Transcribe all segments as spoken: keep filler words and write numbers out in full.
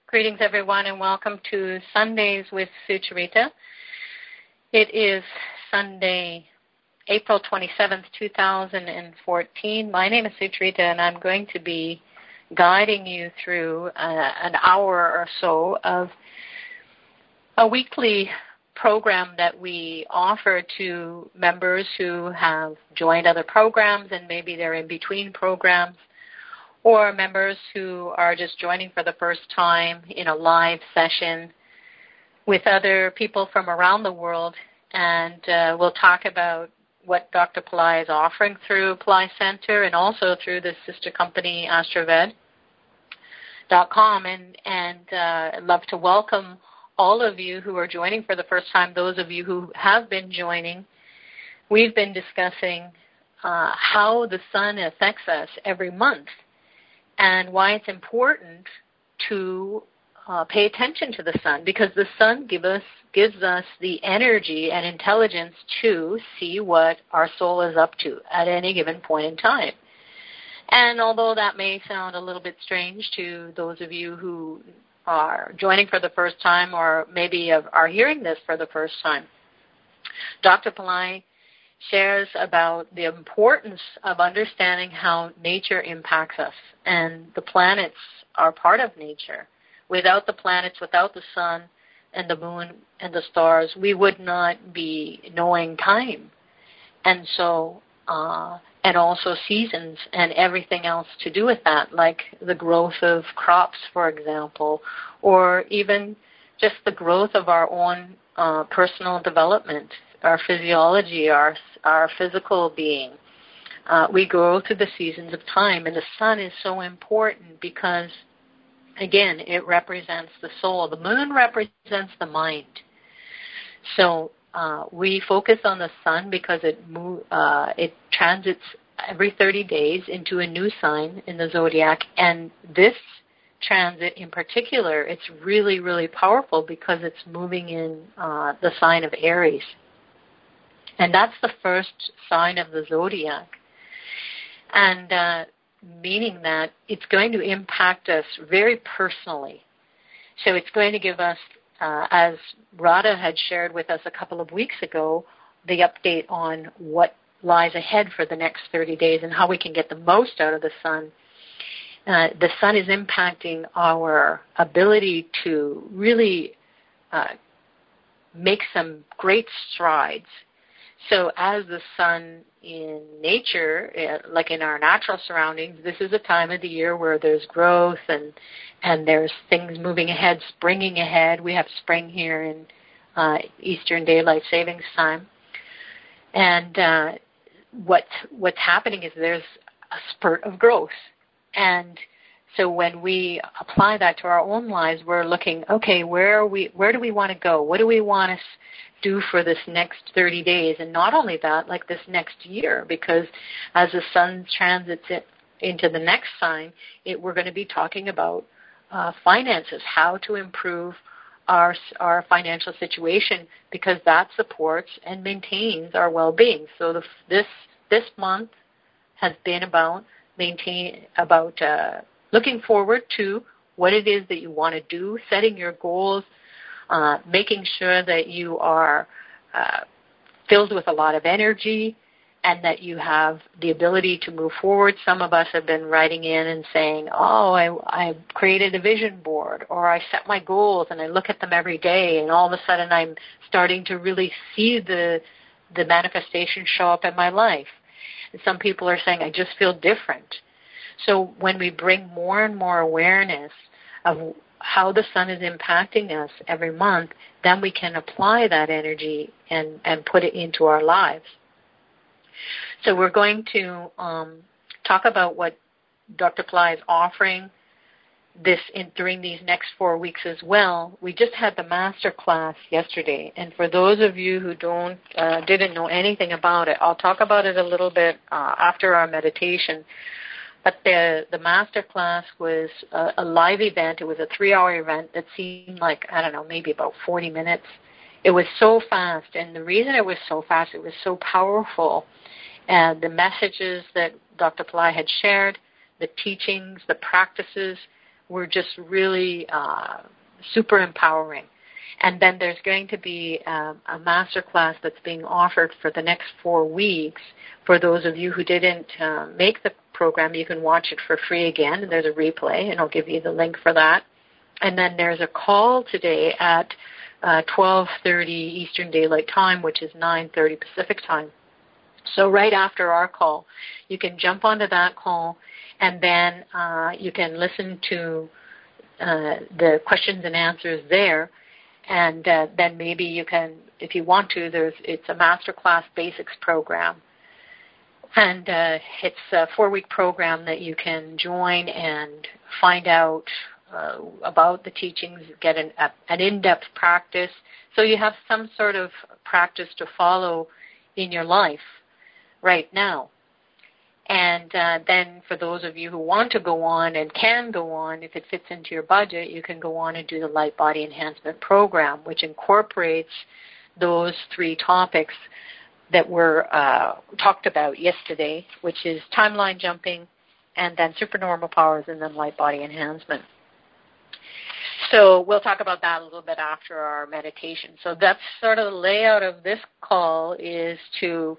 Greetings, everyone, and welcome to Sundays with Sucharita. It is Sunday, April twenty-seventh, two thousand fourteen. My name is Sucharita, and I'm going to be guiding you through uh, an hour or so of a weekly program that we offer to members who have joined other programs and maybe they're in between programs, or members who are just joining for the first time in a live session with other people from around the world. And uh, we'll talk about what Doctor Pillai is offering through Pillai Center and also through the sister company Astroved dot com. And, and uh, I'd love to welcome all of you who are joining for the first time, those of you who have been joining. We've been discussing uh, how the sun affects us every month, and why it's important to uh, pay attention to the sun, because the sun give us, gives us the energy and intelligence to see what our soul is up to at any given point in time. And although that may sound a little bit strange to those of you who are joining for the first time or maybe are hearing this for the first time, Doctor Pillai shares about the importance of understanding how nature impacts us, and the planets are part of nature. Without the planets, without the sun and the moon and the stars, we would not be knowing time. And so, uh, and also seasons and everything else to do with that, like the growth of crops, for example, or even just the growth of our own uh, personal development, our physiology, our our physical being. Uh, we go through the seasons of time, and the sun is so important because, again, it represents the soul. The moon represents the mind. So uh, we focus on the sun because it move, uh, it transits every thirty days into a new sign in the zodiac, and this transit in particular, it's really, really powerful because it's moving in uh, the sign of Aries. And that's the first sign of the zodiac. And uh, meaning that it's going to impact us very personally. So it's going to give us, uh, as Radha had shared with us a couple of weeks ago, the update on what lies ahead for the next thirty days and how we can get the most out of the sun. Uh, the sun is impacting our ability to really uh, make some great strides. So as the sun in nature, uh, like in our natural surroundings, this is a time of the year where there's growth and and there's things moving ahead, springing ahead. We have spring here in uh, Eastern Daylight Savings Time. And uh, what what's happening is there's a spurt of growth. And so when we apply that to our own lives, we're looking, okay, where are we? Where do we want to go? What do we want to do for this next thirty days? And not only that, like this next year, because as the sun transits it into the next sign, it, we're going to be talking about uh, finances, how to improve our our financial situation, because that supports and maintains our well-being. So the, this this month has been about maintain about uh, looking forward to what it is that you want to do, setting your goals, uh, making sure that you are uh, filled with a lot of energy and that you have the ability to move forward. Some of us have been writing in and saying, oh, I, I created a vision board, or I set my goals and I look at them every day, and all of a sudden I'm starting to really see the the manifestation show up in my life. And some people are saying, I just feel different. So when we bring more and more awareness of how the sun is impacting us every month, then we can apply that energy and, and put it into our lives. So we're going to um, talk about what Doctor Pillai is offering this in, during these next four weeks as well. We just had the master class yesterday, and for those of you who don't uh, didn't know anything about it, I'll talk about it a little bit uh, after our meditation. But the the master class was a, a live event. It was a three-hour event that seemed like, I don't know, maybe about forty minutes. It was so fast, and the reason it was so fast, it was so powerful. And the messages that Doctor Pillai had shared, the teachings, the practices were just really uh, super empowering. And then there's going to be um, a master class that's being offered for the next four weeks. For those of you who didn't uh, make the program, you can watch it for free again. And there's a replay, and I'll give you the link for that. And then there's a call today at uh, twelve thirty Eastern Daylight Time, which is nine thirty Pacific Time. So right after our call, you can jump onto that call, and then uh, you can listen to uh, the questions and answers there. And uh, then maybe you can, if you want to, there's it's a masterclass basics program. And uh, it's a four-week program that you can join and find out uh, about the teachings, get an, a, an in-depth practice. So you have some sort of practice to follow in your life right now. And uh, then for those of you who want to go on and can go on, if it fits into your budget, you can go on and do the Light Body Enhancement Program, which incorporates those three topics that were uh, talked about yesterday, which is timeline jumping, and then supernormal powers, and then light body enhancement. So we'll talk about that a little bit after our meditation. So that's sort of the layout of this call, is to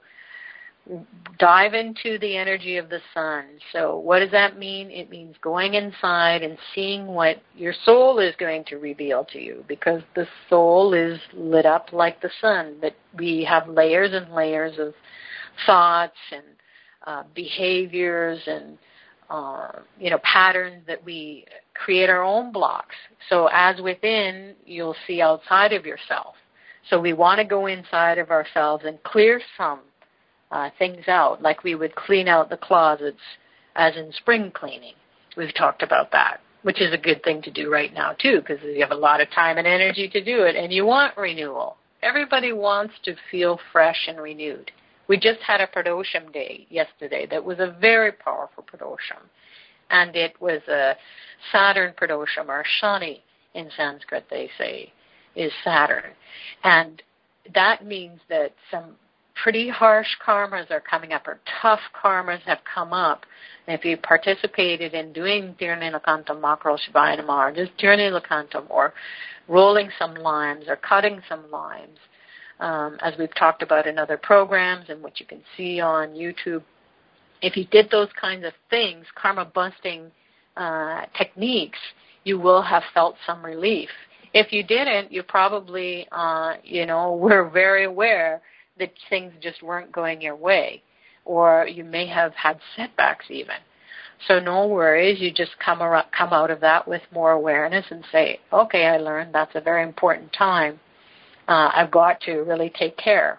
dive into the energy of the sun. So what does that mean? It means going inside and seeing what your soul is going to reveal to you, because the soul is lit up like the sun, but we have layers and layers of thoughts and uh, behaviors and uh, you know, patterns that we create our own blocks. So as within, you'll see outside of yourself. So we want to go inside of ourselves and clear some Uh, things out, like we would clean out the closets as in spring cleaning. We've talked about that, which is a good thing to do right now, too, because you have a lot of time and energy to do it, and you want renewal. Everybody wants to feel fresh and renewed. We just had a Pradosham day yesterday that was a very powerful Pradosham, and it was a Saturn Pradosham, or Shani in Sanskrit, they say, is Saturn. And that means that some pretty harsh karmas are coming up, or tough karmas have come up. And if you participated in doing Tirnilakantam, Makro Shivaya Namah, or just Tirnilakantam, or rolling some limes, or cutting some limes, um, as we've talked about in other programs and what you can see on YouTube, if you did those kinds of things, karma-busting uh, techniques, you will have felt some relief. If you didn't, you probably, uh, you know, were very aware that things just weren't going your way, or you may have had setbacks even. So no worries, you just come around, come out of that with more awareness and say, okay, I learned that's a very important time. Uh, I've got to really take care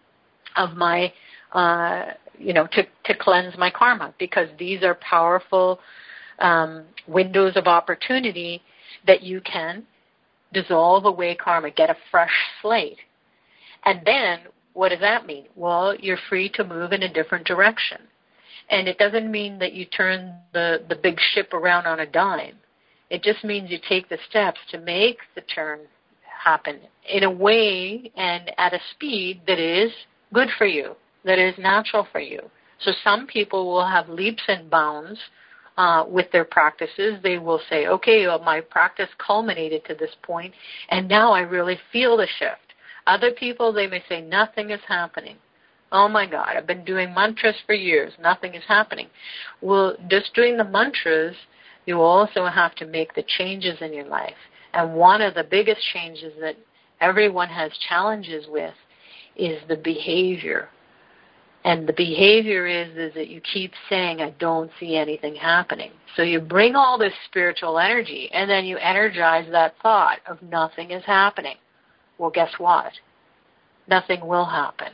of my, uh, you know, to, to cleanse my karma, because these are powerful um, windows of opportunity that you can dissolve away karma, get a fresh slate. And then what does that mean? Well, you're free to move in a different direction. And it doesn't mean that you turn the, the big ship around on a dime. It just means you take the steps to make the turn happen in a way and at a speed that is good for you, that is natural for you. So some people will have leaps and bounds uh, with their practices. They will say, okay, well, my practice culminated to this point, and now I really feel the shift. Other people, they may say, nothing is happening. Oh, my God, I've been doing mantras for years. Nothing is happening. Well, just doing the mantras, you also have to make the changes in your life. And one of the biggest changes that everyone has challenges with is the behavior. And the behavior is, is that you keep saying, I don't see anything happening. So you bring all this spiritual energy, and then you energize that thought of nothing is happening. Well, guess what? Nothing will happen.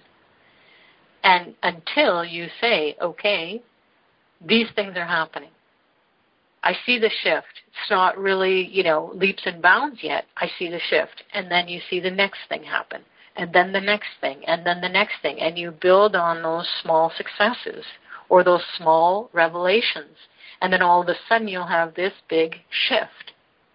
And until you say, okay, these things are happening. I see the shift. It's not really, you know, leaps and bounds yet. I see the shift. And then you see the next thing happen. And then the next thing. And then the next thing. And you build on those small successes or those small revelations. And then all of a sudden you'll have this big shift.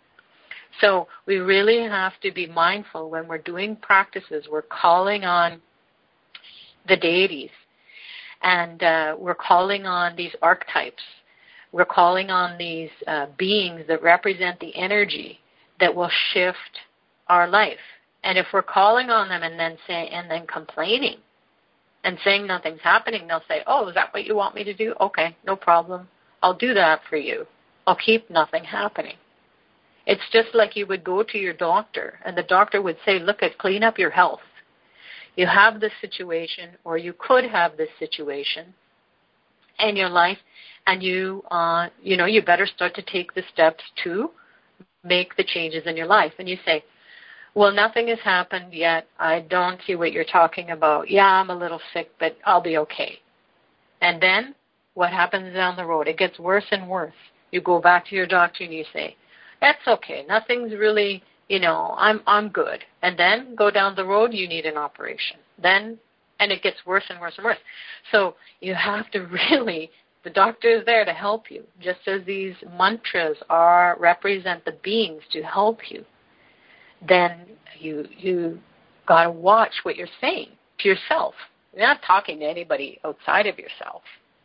So we really have to be mindful when we're doing practices. We're calling on the deities, and uh, we're calling on these archetypes we're calling on these uh, beings that represent the energy that will shift our life. And if we're calling on them and then say, and then complaining and saying nothing's happening, they'll say, oh, is that what you want me to do? Okay, no problem. I'll do that for you. I'll keep nothing happening. It's just like you would go to your doctor, and the doctor would say, look, at clean up your health. You have this situation, or you could have this situation in your life, and you, uh, you know, you better start to take the steps to make the changes in your life. And you say, well, nothing has happened yet. I don't see what you're talking about. Yeah, I'm a little sick, but I'll be okay. And then what happens down the road? It gets worse and worse. You go back to your doctor and you say, that's okay. Nothing's really, you know, I'm I'm good. And then go down the road, you need an operation. Then, and it gets worse and worse and worse. So you have to really, the doctor is there to help you, just as these mantras are represent the beings to help you. Then you you got to watch what you're saying to yourself. You're not talking to anybody outside of yourself.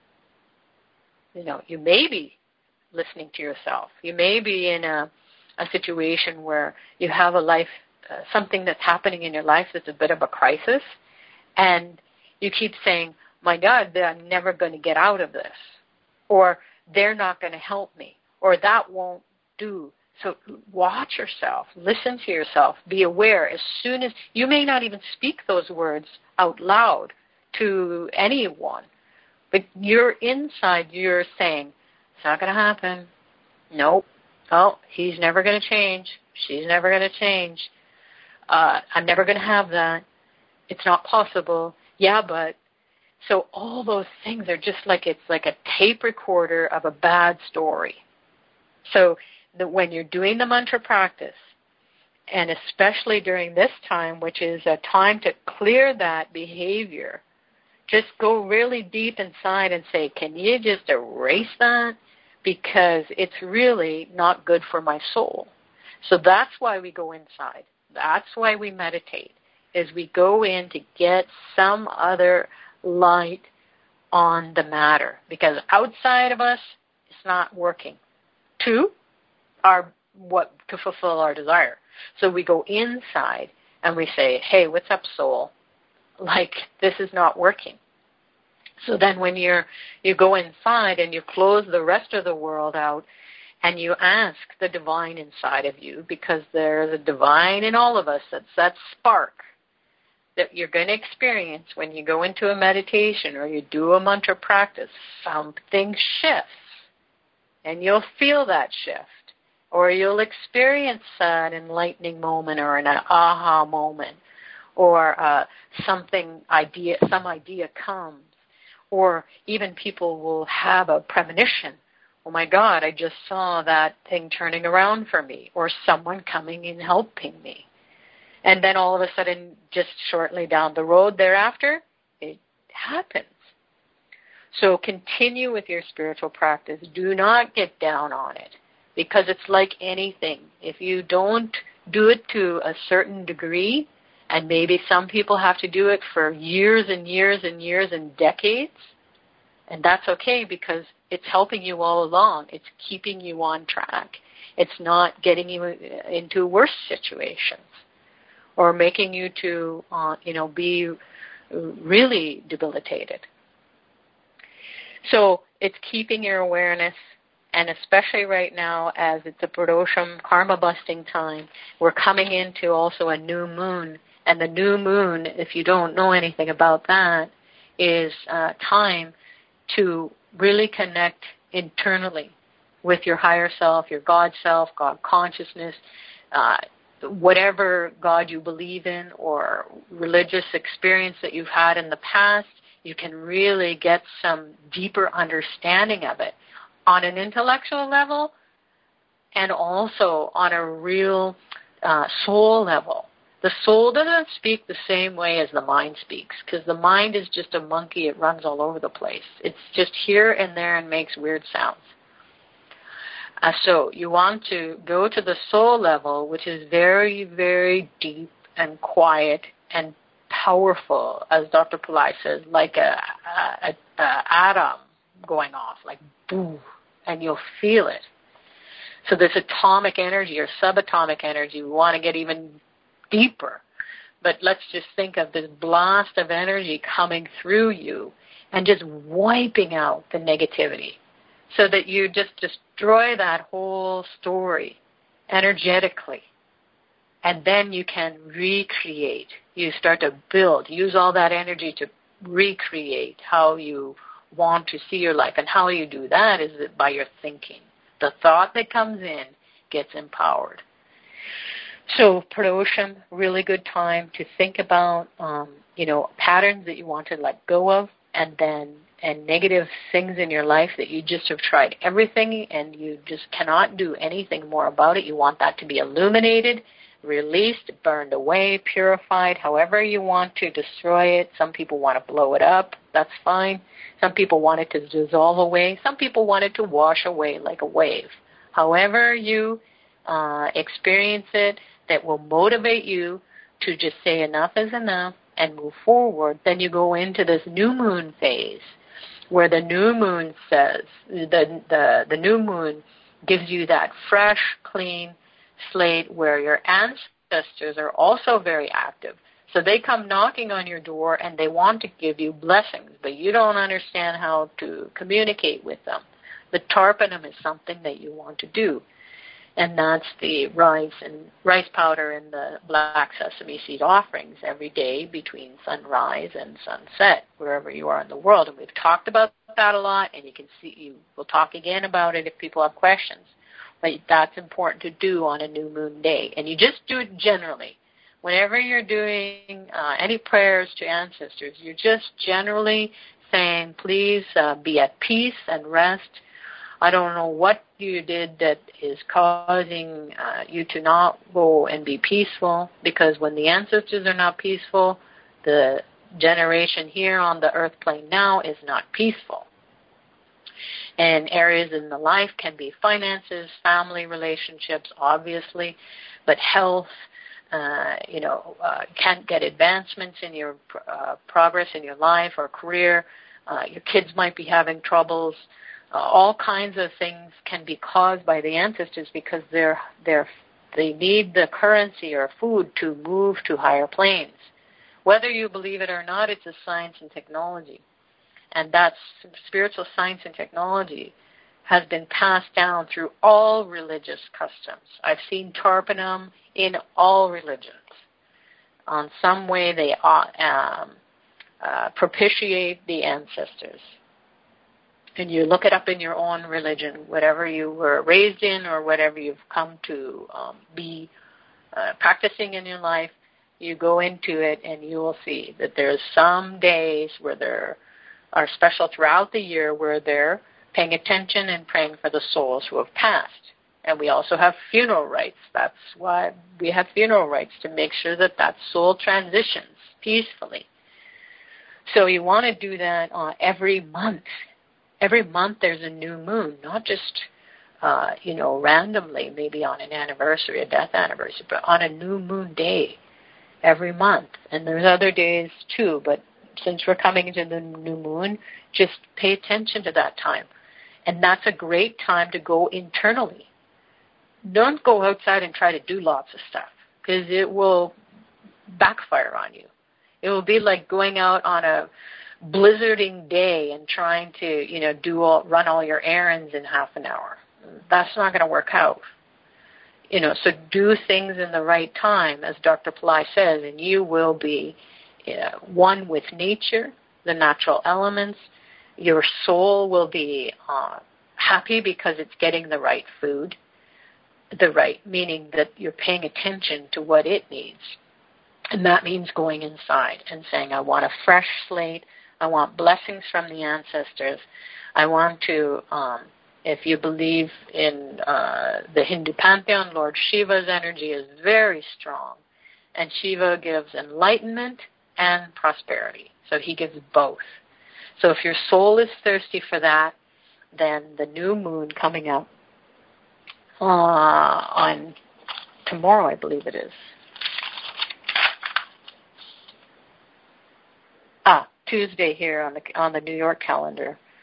You know, you may be listening to yourself. You may be in a, a situation where you have a life, uh, something that's happening in your life that's a bit of a crisis, and you keep saying, my God, I'm never going to get out of this, or they're not going to help me, or that won't do. So watch yourself, listen to yourself, be aware. As soon as, you may not even speak those words out loud to anyone, but you're inside, you're saying, it's not going to happen. Nope. Oh, he's never going to change. She's never going to change. Uh, I'm never going to have that. It's not possible. Yeah, but. So all those things are just like, it's like a tape recorder of a bad story. So that when you're doing the mantra practice, and especially during this time, which is a time to clear that behavior, just go really deep inside and say, can you just erase that? Because it's really not good for my soul. So that's why we go inside. That's why we meditate, is we go in to get some other light on the matter. Because outside of us, it's not working to our what to fulfill our desire. So we go inside and we say, hey, what's up, soul? Like, this is not working. So then when you're, you go inside and you close the rest of the world out and you ask the divine inside of you, because there's a divine in all of us, that's that spark that you're going to experience when you go into a meditation or you do a mantra practice. Something shifts and you'll feel that shift, or you'll experience an enlightening moment or an aha moment, or uh, something idea, some idea comes. Or even people will have a premonition. Oh, my God, I just saw that thing turning around for me, or someone coming and helping me. And then all of a sudden, just shortly down the road thereafter, it happens. So continue with your spiritual practice. Do not get down on it, because it's like anything. If you don't do it to a certain degree, and maybe some people have to do it for years and years and years and decades. And that's okay, because it's helping you all along. It's keeping you on track. It's not getting you into worse situations or making you to, uh, you know, be really debilitated. So it's keeping your awareness, and especially right now as it's a Pradosham karma-busting time, we're coming into also a new moon. And the new moon, if you don't know anything about that, is uh, time to really connect internally with your higher self, your God self, God consciousness, uh, whatever God you believe in or religious experience that you've had in the past. You can really get some deeper understanding of it on an intellectual level and also on a real uh, soul level. The soul doesn't speak the same way as the mind speaks, because the mind is just a monkey. It runs all over the place. It's just here and there and makes weird sounds. Uh, so you want to go to the soul level, which is very, very deep and quiet and powerful, as Doctor Pillai says, like a, a, a, a atom going off, like boom. and you'll feel it. So this atomic energy or subatomic energy, we want to get even deeper. But let's just think of this blast of energy coming through you and just wiping out the negativity so that you just destroy that whole story energetically. And then you can recreate. You start to build. Use all that energy to recreate how you want to see your life. And how you do that is by your thinking. The thought that comes in gets empowered. So Pradosham, really good time to think about, um, you know, patterns that you want to let go of, and then and negative things in your life that you just have tried everything and you just cannot do anything more about it. You want that to be illuminated, released, burned away, purified, however you want to destroy it. Some people want to blow it up. That's fine. Some people want it to dissolve away. Some people want it to wash away like a wave. However you uh, experience it, that will motivate you to just say enough is enough and move forward. Then you go into this new moon phase where the new moon says, the, the, the new moon gives you that fresh, clean slate where your ancestors are also very active. So they come knocking on your door and they want to give you blessings, but you don't understand how to communicate with them. The tarpanum is something that you want to do. And that's the rice and rice powder and the black sesame seed offerings every day between sunrise and sunset, wherever you are in the world. And we've talked about that a lot, and you can see, you will talk again about it if people have questions. But that's important to do on a new moon day. And you just do it generally. Whenever you're doing uh, any prayers to ancestors, you're just generally saying, please uh, be at peace and rest. I don't know what you did that is causing uh, you to not go and be peaceful, because when the ancestors are not peaceful, the generation here on the earth plane now is not peaceful. And areas in the life can be finances, family relationships, obviously, but health, uh, you know, uh, can't get advancements in your uh, progress in your life or career. Uh, your kids might be having troubles. Uh, all kinds of things can be caused by the ancestors because they're, they're, they need the currency or food to move to higher planes. Whether you believe it or not, it's a science and technology. And that's spiritual science and technology has been passed down through all religious customs. I've seen tarpanum in all religions. On some way they uh, um, uh, propitiate the ancestors. And you look it up in your own religion, whatever you were raised in or whatever you've come to um, be uh, practicing in your life, you go into it and you will see that there's some days where there are special throughout the year where they're paying attention and praying for the souls who have passed. And we also have funeral rites. That's why we have funeral rites, to make sure that that soul transitions peacefully. So you want to do that uh, every month. Every month there's a new moon, not just, uh, you know, randomly, maybe on an anniversary, a death anniversary, but on a new moon day every month. And there's other days too, but since we're coming into the new moon, just pay attention to that time. And that's a great time to go internally. Don't go outside and try to do lots of stuff, because it will backfire on you. It will be like going out on a blizzarding day and trying to, you know, do all, run all your errands in half an hour. That's not going to work out. You know, so do things in the right time, as Doctor Pillai says, and you will be you know, one with nature, the natural elements. Your soul will be uh, happy because it's getting the right food, the right, meaning that you're paying attention to what it needs. And that means going inside and saying, I want a fresh slate. I want blessings from the ancestors. I want to, um, if you believe in uh, the Hindu pantheon, Lord Shiva's energy is very strong. And Shiva gives enlightenment and prosperity. So he gives both. So if your soul is thirsty for that, then the new moon coming up uh, on tomorrow, I believe it is. Ah, Tuesday here on the on the New York calendar.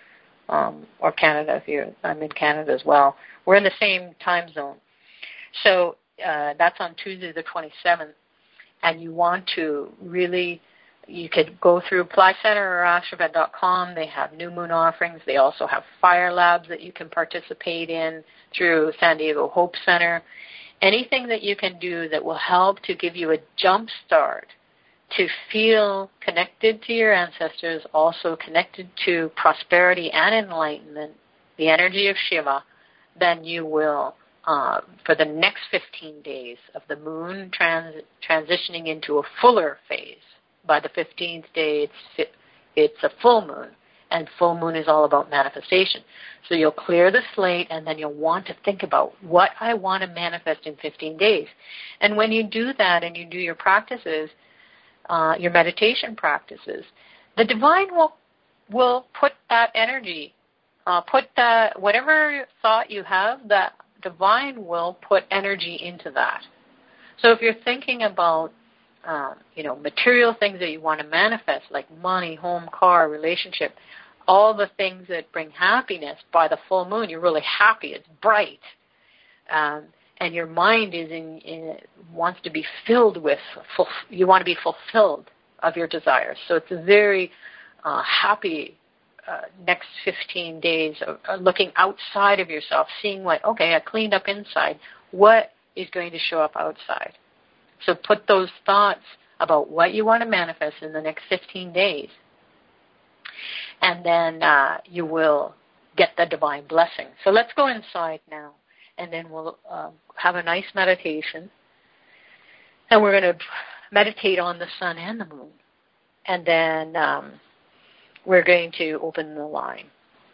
um, or Canada if you're, I'm in Canada as well. We're in the same time zone. So uh, that's on Tuesday the twenty-seventh, and you want to really, you could go through Apply Center or astrovet dot com. They have new moon offerings. They also have fire labs that you can participate in through San Diego Hope Center. Anything that you can do that will help to give you a jump start to feel connected to your ancestors, also connected to prosperity and enlightenment, the energy of Shiva, then you will, uh, for the next fifteen days of the moon trans- transitioning into a fuller phase. By the fifteenth day, it's, it's a full moon, and full moon is all about manifestation. So you'll clear the slate, and then you'll want to think about what I want to manifest in fifteen days. And when you do that and you do your practices, uh, your meditation practices, the divine will will put that energy, uh, put that, whatever thought you have, that divine will put energy into that. So if you're thinking about Um, you know, material things that you want to manifest, like money, home, car, relationship, all the things that bring happiness, by the full moon, you're really happy. It's bright. Um, and your mind is in, in wants to be filled with, full, you want to be fulfilled of your desires. So it's a very uh, happy uh, next fifteen days of uh, looking outside of yourself, seeing what, okay, I cleaned up inside. What is going to show up outside? So put those thoughts about what you want to manifest in the next fifteen days. And then uh, you will get the divine blessing. So let's go inside now. And then we'll uh, have a nice meditation. And we're going to meditate on the sun and the moon. And then um, we're going to open the line.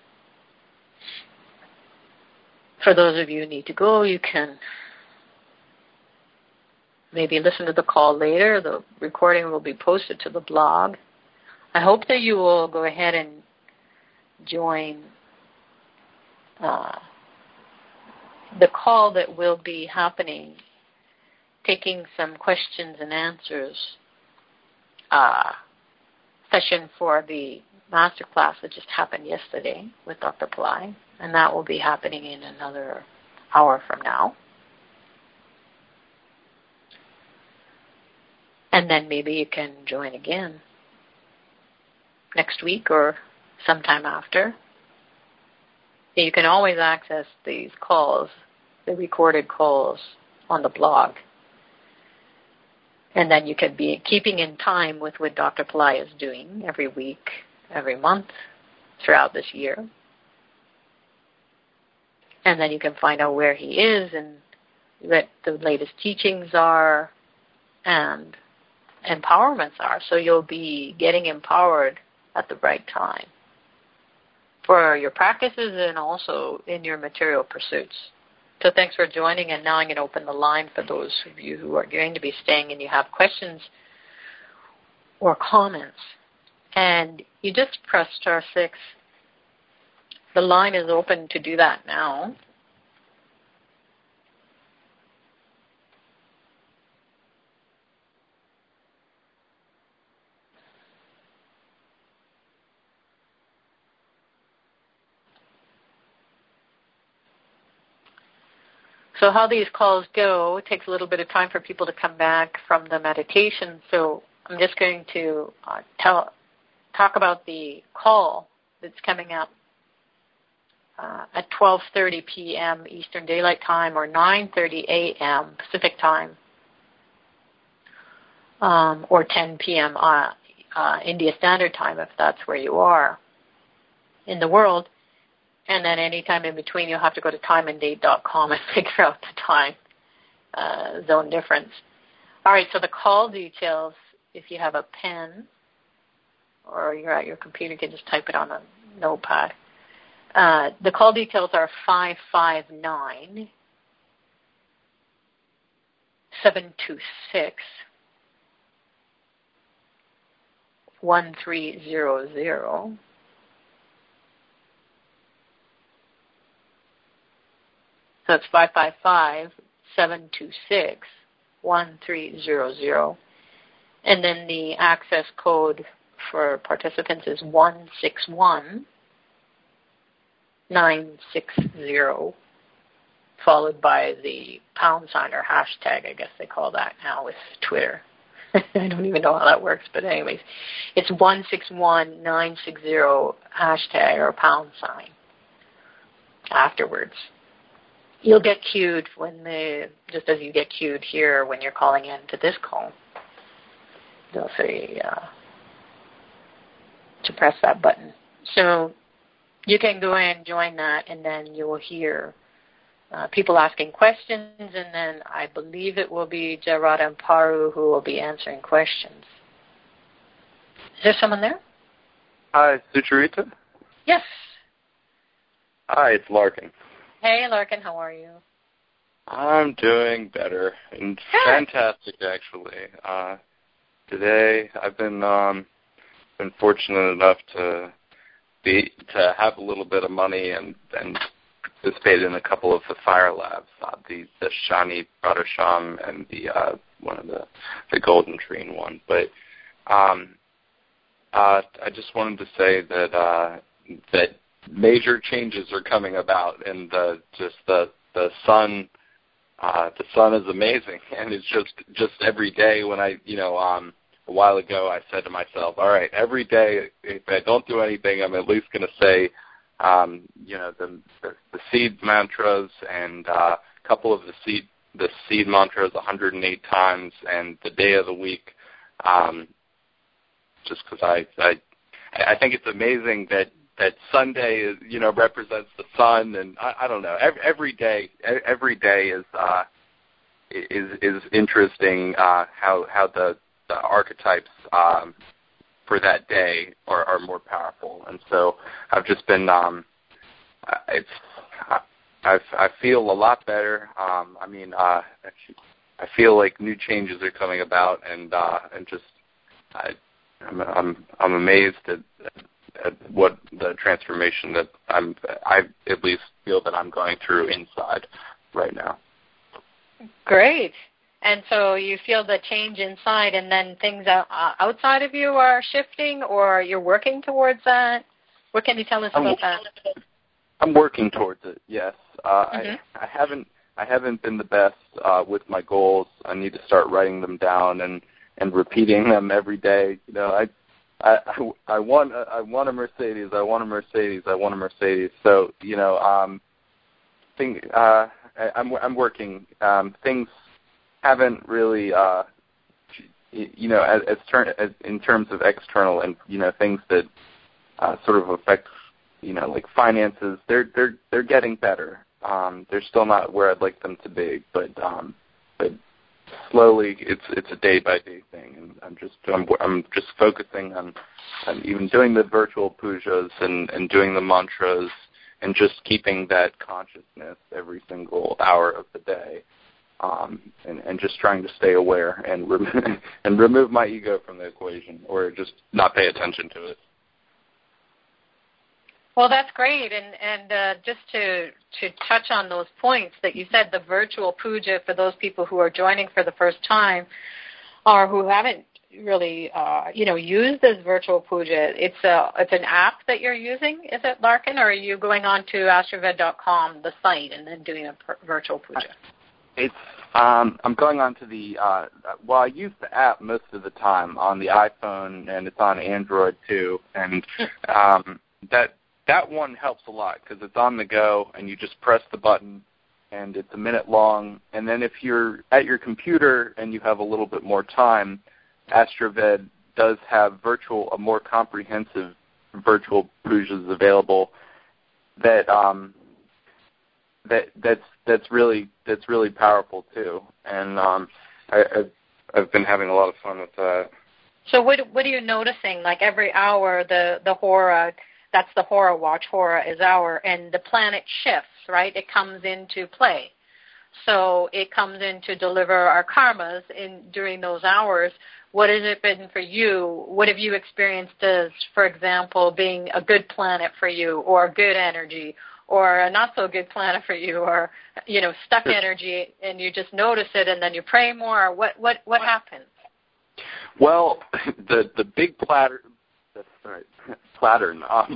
For those of you who need to go, you can maybe listen to the call later. The recording will be posted to the blog. I hope that you will go ahead and join uh, the call that will be happening, taking some questions and answers uh, session for the masterclass that just happened yesterday with Doctor Pillai, and that will be happening in another hour from now. And then maybe you can join again next week or sometime after. You can always access these calls, the recorded calls, on the blog. And then you can be keeping in time with what Doctor Pillai is doing every week, every month, throughout this year. And then you can find out where he is and what the latest teachings are and empowerments are. So you'll be getting empowered at the right time for your practices and also in your material pursuits. So thanks for joining, and now I'm going to open the line for those of you who are going to be staying and you have questions or comments. And you just press star six. The line is open to do that now. So how these calls go, it takes a little bit of time for people to come back from the meditation. So I'm just going to uh, tell, talk about the call that's coming up uh, at twelve thirty p.m. Eastern Daylight Time or nine thirty a.m. Pacific Time um, or ten p.m. Uh, uh, India Standard Time if that's where you are in the world. And then any time in between, you'll have to go to time and date dot com and figure out the time uh, zone difference. All right, so the call details, if you have a pen or you're at your computer, you can just type it on a notepad. Uh, the call details are five five nine, seven two six, one three zero zero. So it's five five five, seven two six, one three zero zero. And then the access code for participants is one six one nine six zero, followed by the pound sign or hashtag, I guess they call that now with Twitter. I don't even know how that works, but anyways, it's one six one nine six zero hashtag or pound sign afterwards. You'll get queued when the, just as you get queued here when you're calling in to this call. They'll say uh, to press that button. So you can go in and join that, and then you will hear Uh, people asking questions, and then I believe it will be Jarada Amparu who will be answering questions. Is there someone there? Hi, Sucharita? Yes. Hi, it's Larkin. Hey, Larkin, how are you? I'm doing better, and fantastic, actually. Uh, today, I've been um, been fortunate enough to be to have a little bit of money and and participated in a couple of the fire labs, uh, the the Shani Pradesham and the uh, one of the the Golden Tree one. But um, uh, I just wanted to say that uh, that major changes are coming about, and the, just the the sun uh, the sun is amazing, and it's just just every day when I you know um, a while ago I said to myself, all right, every day if I don't do anything, I'm at least going to say. Um, you know, the, the, the seed mantras and uh, a couple of the seed the seed mantras one hundred eight times, and the day of the week, um, just because I, I I think it's amazing that, that Sunday is, you know, represents the sun, and I, I don't know, every, every day every day is uh, is is interesting uh, how how the, the archetypes um, for that day are, are more powerful, and so I've just been um, it's I I feel a lot better. Um, I mean, uh, I feel like new changes are coming about, and uh, and just I I'm I'm, I'm amazed at, at what the transformation that I'm I at least feel that I'm going through inside right now. Great. And so you feel the change inside, and then things outside of you are shifting, or you're working towards that? What can you tell us I'm, about that? I'm working towards it. Yes, uh, mm-hmm. I, I haven't. I haven't been the best uh, with my goals. I need to start writing them down and, and repeating them every day. You know, I I I want I want a Mercedes. I want a Mercedes. I want a Mercedes. So you know, um, thing. Uh, I, I'm I'm working. Um, things. Haven't really, uh, you know, as, as, ter- as in terms of external and you know things that uh, sort of affect, you know, like finances. They're they're they're getting better. Um, they're still not where I'd like them to be, but um, but slowly, it's it's a day by day thing, and I'm just I'm I'm just focusing on, on even doing the virtual pujas and and doing the mantras and just keeping that consciousness every single hour of the day. Um, and, and just trying to stay aware and rem- and remove my ego from the equation, or just not pay attention to it. Well, that's great, and and uh, just to to touch on those points that you said, the virtual puja for those people who are joining for the first time, or who haven't really uh, you know used this virtual puja. It's a it's an app that you're using, is it, Larkin, or are you going on to astroved dot com, the site, and then doing a per- virtual puja? It's um, I'm going on to the uh, well, I use the app most of the time on the iPhone, and it's on Android too, and um, that that one helps a lot because it's on the go, and you just press the button, and it's a minute long. And then if you're at your computer and you have a little bit more time, Astroved does have virtual, a more comprehensive virtual pujas available that um, that that's that's really that's really powerful too. And um, I, I've I've been having a lot of fun with that. So what what are you noticing? Like every hour, the the Hora, that's the Hora watch. Hora is hour, and the planet shifts, right? It comes into play. So it comes in to deliver our karmas in during those hours. What has it been for you? What have you experienced as, for example, being a good planet for you, or a good energy, or a not so good planet for you, or you know stuck energy, and you just notice it, and then you pray more? What what what happens? Well, the the big platter, sorry, plattern. Um,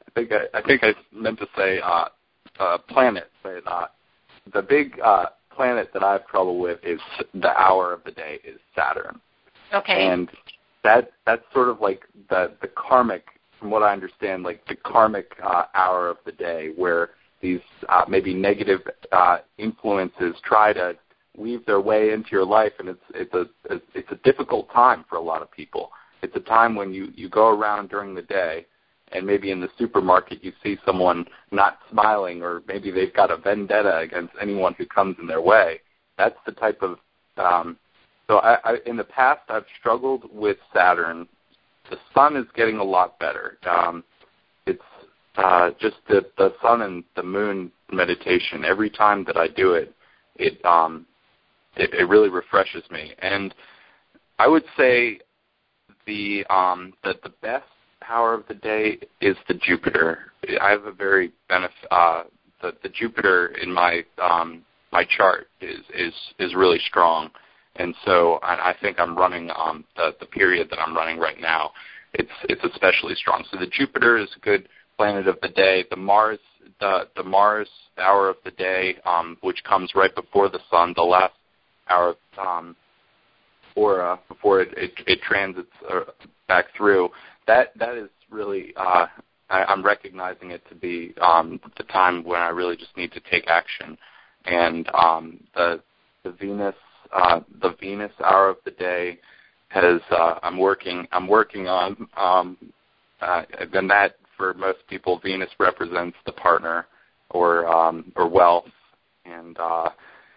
think I, I think I meant to say uh, uh, planet, but uh, the big uh, planet that I have trouble with is the hour of the day is Saturn. Okay. And that that's sort of like the the karmic, from what I understand, like the karmic uh, hour of the day, where these uh, maybe negative uh, influences try to weave their way into your life, and it's it's a it's a difficult time for a lot of people. It's a time when you, you go around during the day, and maybe in the supermarket you see someone not smiling, or maybe they've got a vendetta against anyone who comes in their way. That's the type of um, so I, I, in the past I've struggled with Saturn. The sun is getting a lot better. Um, it's uh, just the, the sun and the moon meditation. Every time that I do it, it um, it, it really refreshes me. And I would say the um, that the best hour of the day is the Jupiter. I have a very benefit. Uh, the, the Jupiter in my um, my chart is, is is really strong, and so I, I think I'm running um, the the period that I'm running right now. It's it's especially strong. So the Jupiter is a good planet of the day. The Mars the the Mars hour of the day, um, which comes right before the sun, the last hour of um, or uh, before it, it, it transits uh, back through, that that is really, uh, I, I'm recognizing it to be um, the time when I really just need to take action. And um, the the Venus uh, the Venus hour of the day has uh, I'm working I'm working on, um, uh, and that for most people, Venus represents the partner or um, or wealth, and uh,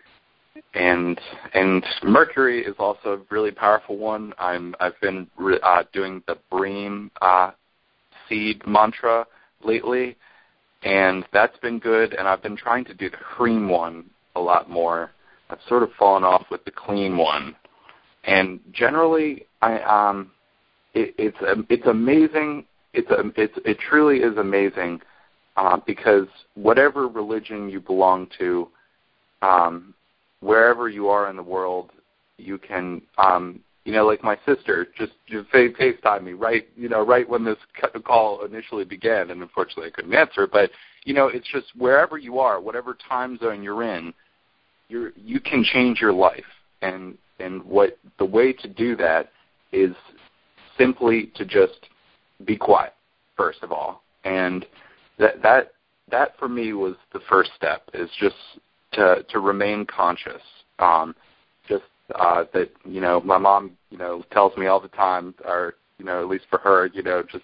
And and Mercury is also a really powerful one. I'm I've been uh, doing the Bream uh, seed mantra lately, and that's been good. And I've been trying to do the cream one a lot more. I've sort of fallen off with the clean one. And generally, I um, it, it's it's amazing. It's a, it's it truly is amazing uh, because whatever religion you belong to. Um, Wherever you are in the world, you can, um, you know, like my sister, just, just FaceTime me right, you know, right when this call initially began, and unfortunately I couldn't answer. But you know, it's just wherever you are, whatever time zone you're in, you you can change your life, and and what the way to do that is simply to just be quiet first of all, and that that that for me was the first step. Is just to to remain conscious. Um, just uh, that, you know, my mom, you know, tells me all the time, or, you know, at least for her, you know, just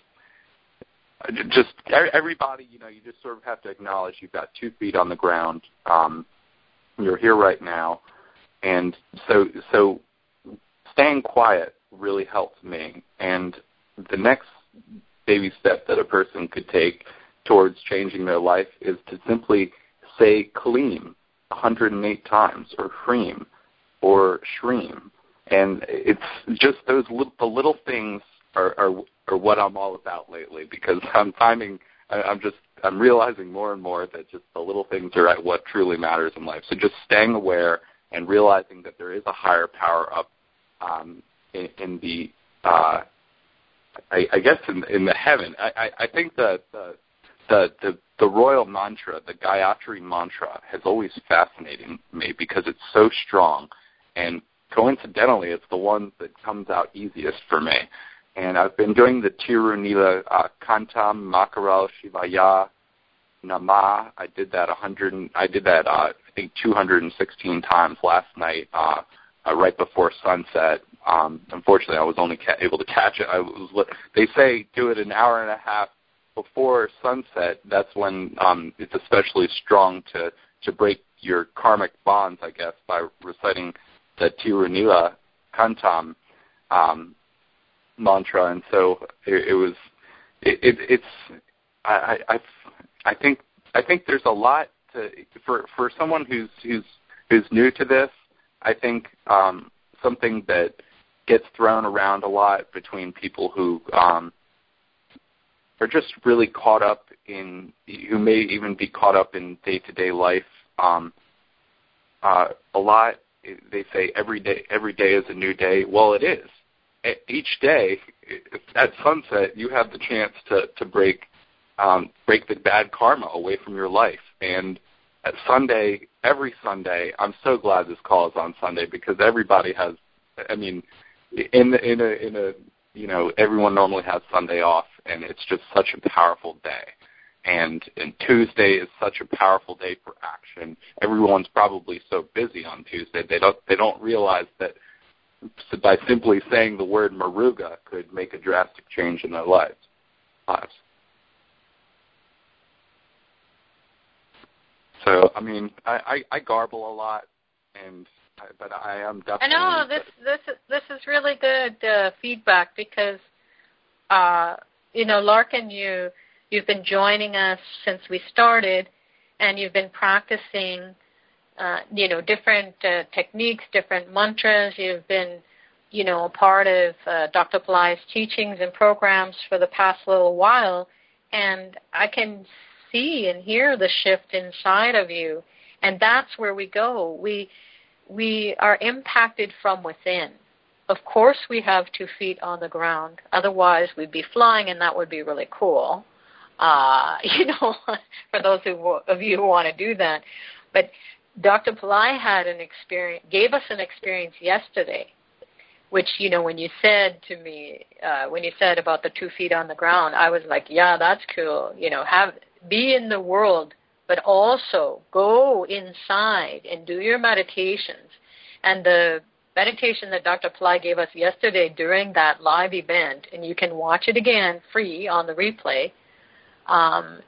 just everybody, you know, you just sort of have to acknowledge you've got two feet on the ground. Um, you're here right now. And so so staying quiet really helps me. And the next baby step that a person could take towards changing their life is to simply say Kaleem one hundred eight times, or Shreem, or Shreem, and it's just those little, the little things are, are are what I'm all about lately, because I'm finding I'm just I'm realizing more and more that just the little things are at what truly matters in life. So just staying aware and realizing that there is a higher power up um, in, in the uh, I, I guess in, in the heaven. I, I, I think that the The, the the royal mantra, the Gayatri mantra, has always fascinated me because it's so strong, and coincidentally, it's the one that comes out easiest for me. And I've been doing the Tirunila uh, Kantam Makaral Shivaya Nama. I did that one hundred. I did that uh, I think two hundred sixteen times last night, uh, uh, right before sunset. Um, unfortunately, I was only ca- able to catch it. I was. They say do it an hour and a half before sunset. That's when um, it's especially strong to, to break your karmic bonds, I guess, by reciting the Tirunila Kantam um, mantra. And so it, it was. It, it, it's. I, I I think I think there's a lot to for for someone who's who's who's new to this. I think um, something that gets thrown around a lot between people who. Um, are just really caught up in, who may even be caught up in day-to-day life. Um, uh, a lot, they say every day every day is a new day. Well, it is. Each day, at sunset, you have the chance to, to break um, break the bad karma away from your life. And at Sunday, every Sunday, I'm so glad this call is on Sunday because everybody has, I mean, in the, in a in a you know, everyone normally has Sunday off, and it's just such a powerful day. And, and Tuesday is such a powerful day for action. Everyone's probably so busy on Tuesday they don't they don't realize that by simply saying the word Muruga could make a drastic change in their lives. lives. So I mean, I, I, I garble a lot, and but I am definitely. I know this this is this is really good uh, feedback because uh, you know, Larkin, you. You've been joining us since we started, and you've been practicing, uh, you know, different uh, techniques, different mantras. You've been, you know, a part of uh, Doctor Pillai's teachings and programs for the past little while, and I can see and hear the shift inside of you, and that's where we go. We we are impacted from within. Of course, we have two feet on the ground. Otherwise, we'd be flying, and that would be really cool. Uh, you know, for those who, of you who want to do that. But Doctor Pillai had an experience, gave us an experience yesterday, which, you know, when you said to me, uh, when you said about the two feet on the ground, I was like, yeah, that's cool. You know, have be in the world, but also go inside and do your meditations. And the meditation that Doctor Pillai gave us yesterday during that live event, and you can watch it again free on the replay, Um,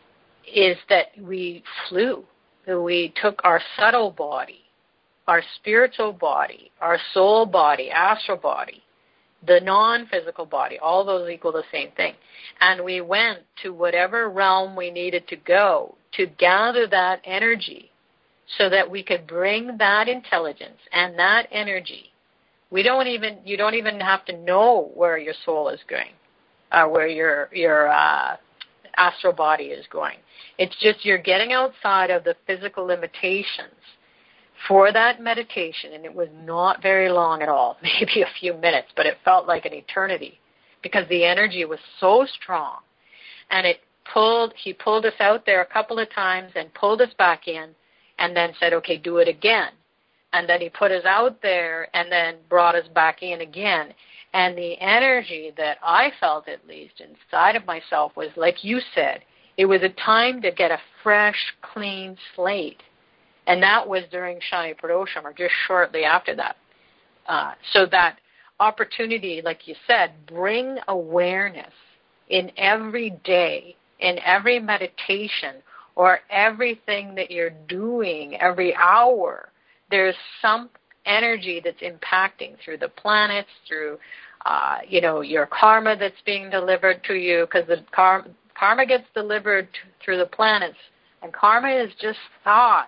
is that we flew. We took our subtle body, our spiritual body, our soul body, astral body, the non-physical body, all those equal the same thing. And we went to whatever realm we needed to go to gather that energy so that we could bring that intelligence and that energy. We don't even, you don't even have to know where your soul is going, uh, where your, your, uh, astral body is going. It's just you're getting outside of the physical limitations for that meditation, and it was not very long at all, maybe a few minutes, but it felt like an eternity because the energy was so strong. And it pulled, he pulled us out there a couple of times and pulled us back in and then said, okay, do it again. And then he put us out there and then brought us back in again. And the energy that I felt, at least inside of myself, was like you said, it was a time to get a fresh, clean slate. And that was during Shani Pradosham, or just shortly after that. Uh, so that opportunity, like you said, bring awareness in every day, in every meditation, or everything that you're doing, every hour. There's some energy that's impacting through the planets, through, uh, you know, your karma that's being delivered to you, because the car- karma gets delivered t- through the planets, and karma is just thoughts.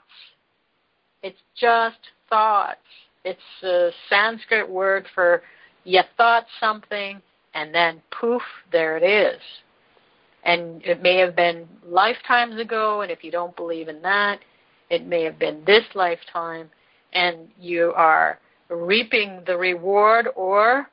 It's just thoughts. It's a Sanskrit word for you thought something, and then poof, there it is. And it may have been lifetimes ago, and if you don't believe in that, it may have been this lifetime, and you are reaping the reward or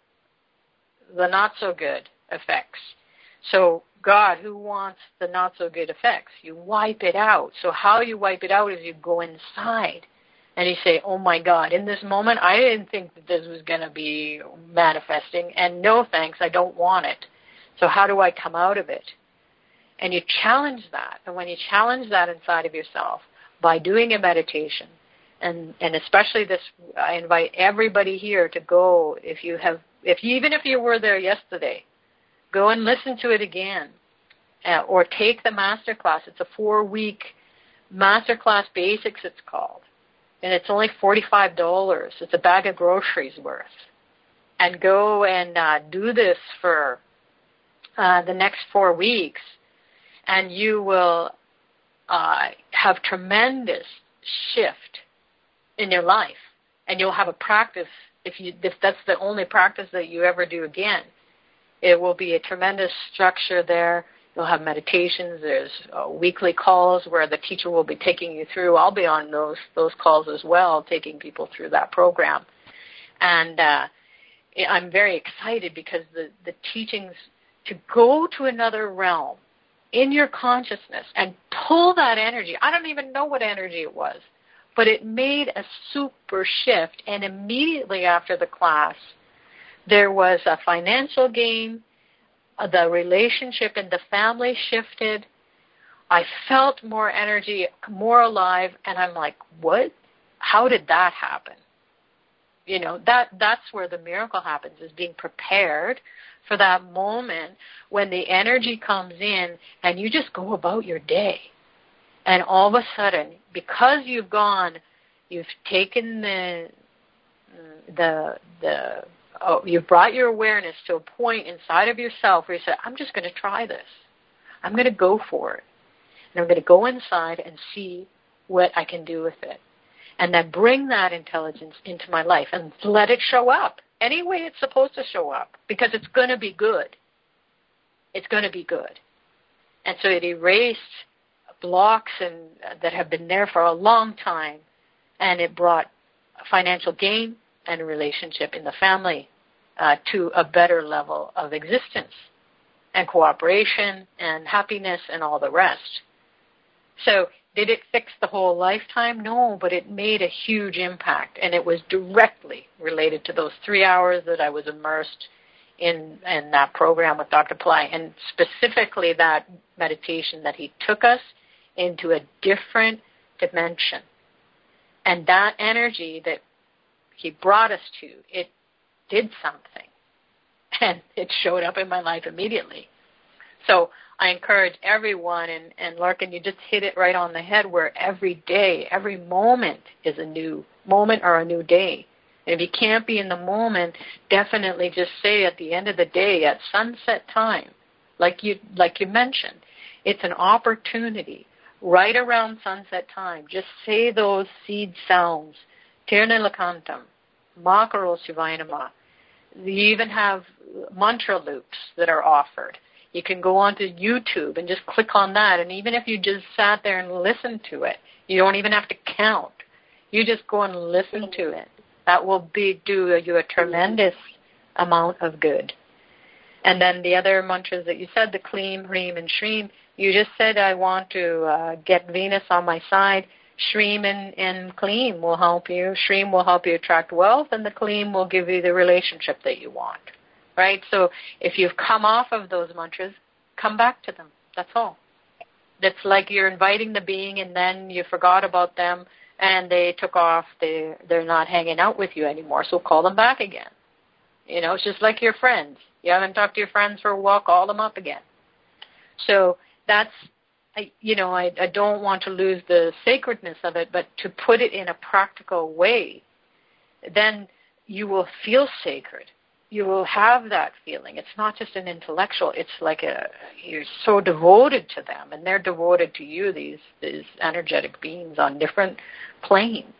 the not-so-good effects. So God, who wants the not-so-good effects? You wipe it out. So how you wipe it out is you go inside, and you say, oh, my God, in this moment, I didn't think that this was going to be manifesting, and no thanks, I don't want it. So how do I come out of it? And you challenge that. And when you challenge that inside of yourself by doing a meditation, And, and especially this, I invite everybody here to go, if you have, if you, even if you were there yesterday, go and listen to it again, uh, or take the master class. It's a four-week master class basics, it's called, and it's only forty-five dollars. It's a bag of groceries worth. And go and uh, do this for uh, the next four weeks, and you will uh, have tremendous shift in your life, and you'll have a practice. If you, if that's the only practice that you ever do again, it will be a tremendous structure there. You'll have meditations. There's uh, weekly calls where the teacher will be taking you through. I'll be on those those calls as well, taking people through that program. And uh, I'm very excited because the, the teachings to go to another realm in your consciousness and pull that energy. I don't even know what energy it was, but it made a super shift. And immediately after the class, there was a financial gain. The relationship in the family shifted. I felt more energy, more alive, and I'm like, what? How did that happen? You know, that that's where the miracle happens, is being prepared for that moment when the energy comes in and you just go about your day. And all of a sudden, because you've gone, you've taken the, the, the, oh, you've brought your awareness to a point inside of yourself where you say, I'm just going to try this. I'm going to go for it. And I'm going to go inside and see what I can do with it. And then bring that intelligence into my life and let it show up any way it's supposed to show up, because it's going to be good. It's going to be good. And so it erased blocks and uh, that have been there for a long time, and it brought financial gain and a relationship in the family uh, to a better level of existence and cooperation and happiness and all the rest. So did it fix the whole lifetime? No, but it made a huge impact, and it was directly related to those three hours that I was immersed in, in that program with Doctor Pillai, and specifically that meditation that he took us into a different dimension. And that energy that he brought us to, it did something, and it showed up in my life immediately. So I encourage everyone, and, and Larkin, you just hit it right on the head, where every day, every moment is a new moment or a new day. And if you can't be in the moment, definitely just say at the end of the day, at sunset time, like you like you mentioned, it's an opportunity right around sunset time. Just say those seed sounds, Tirna Lakantam, Makaro Shivainama. You even have mantra loops that are offered. You can go onto YouTube and just click on that, and even if you just sat there and listened to it, you don't even have to count. You just go and listen to it. That will be do you a tremendous amount of good. And then the other mantras that you said, the Kleem, Hreem, and Shreem, you just said, I want to uh, get Venus on my side. Shreem and, and Kleem will help you. Shreem will help you attract wealth, and the Kleem will give you the relationship that you want. Right? So if you've come off of those mantras, come back to them. That's all. It's like you're inviting the being, and then you forgot about them, and they took off. They, they're not hanging out with you anymore, so call them back again. You know, it's just like your friends. You haven't talked to your friends for a while, call them up again. So that's, I, you know, I, I don't want to lose the sacredness of it, but to put it in a practical way, then you will feel sacred. You will have that feeling. It's not just an intellectual. It's like a you're so devoted to them, and they're devoted to you, these, these energetic beings on different planes.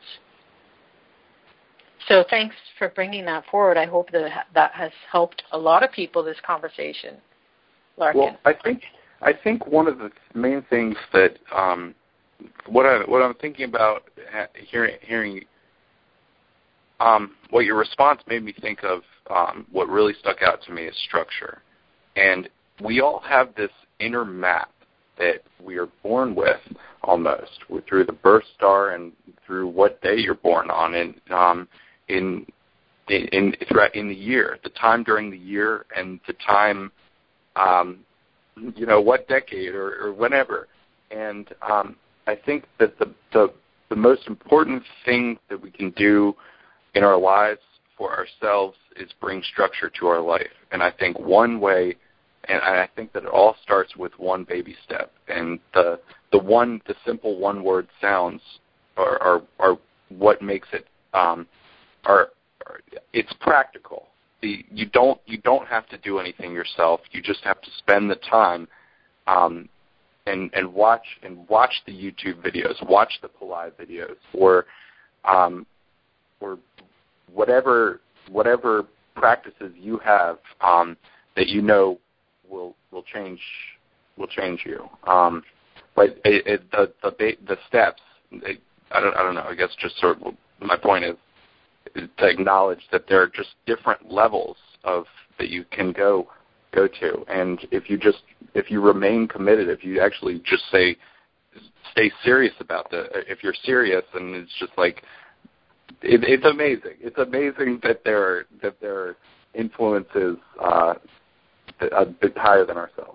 So thanks for bringing that forward. I hope that that has helped a lot of people, this conversation. Larkin. Well, I think I think one of the main things that um, what I what I'm thinking about hearing hearing um, what your response made me think of. Um, what really stuck out to me is structure. And we all have this inner map that we are born with almost, through the birth star and through what day you're born on, and um, in, in, in, in the year, the time during the year, and the time, um, you know, what decade or, or whenever. And um, I think that the, the the most important thing that we can do in our lives for ourselves is bring structure to our life. And I think one way, and I think that it all starts with one baby step. And the the one, the simple one-word sounds are, are, are what makes it, um, are, are it's practical. The, you don't you don't have to do anything yourself. You just have to spend the time um, and and watch and watch the YouTube videos, watch the Pillai videos, or um, or whatever. whatever practices you have um, that you know will will change will change you. Um, but it, it, the the the steps, it, I don't I don't know. I guess just sort of my point is, is to acknowledge that there are just different levels of that you can go go to. And if you just, if you remain committed, if you actually just say, stay serious about the, if you're serious, and it's just like, it, it's amazing. It's amazing that there are, that there are influences uh, a bit higher than ourselves.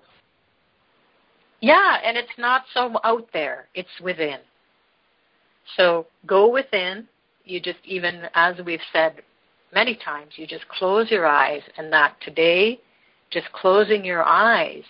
Yeah, and it's not so out there. It's within. So go within. You just, even as we've said many times, you just close your eyes, and that today, just closing your eyes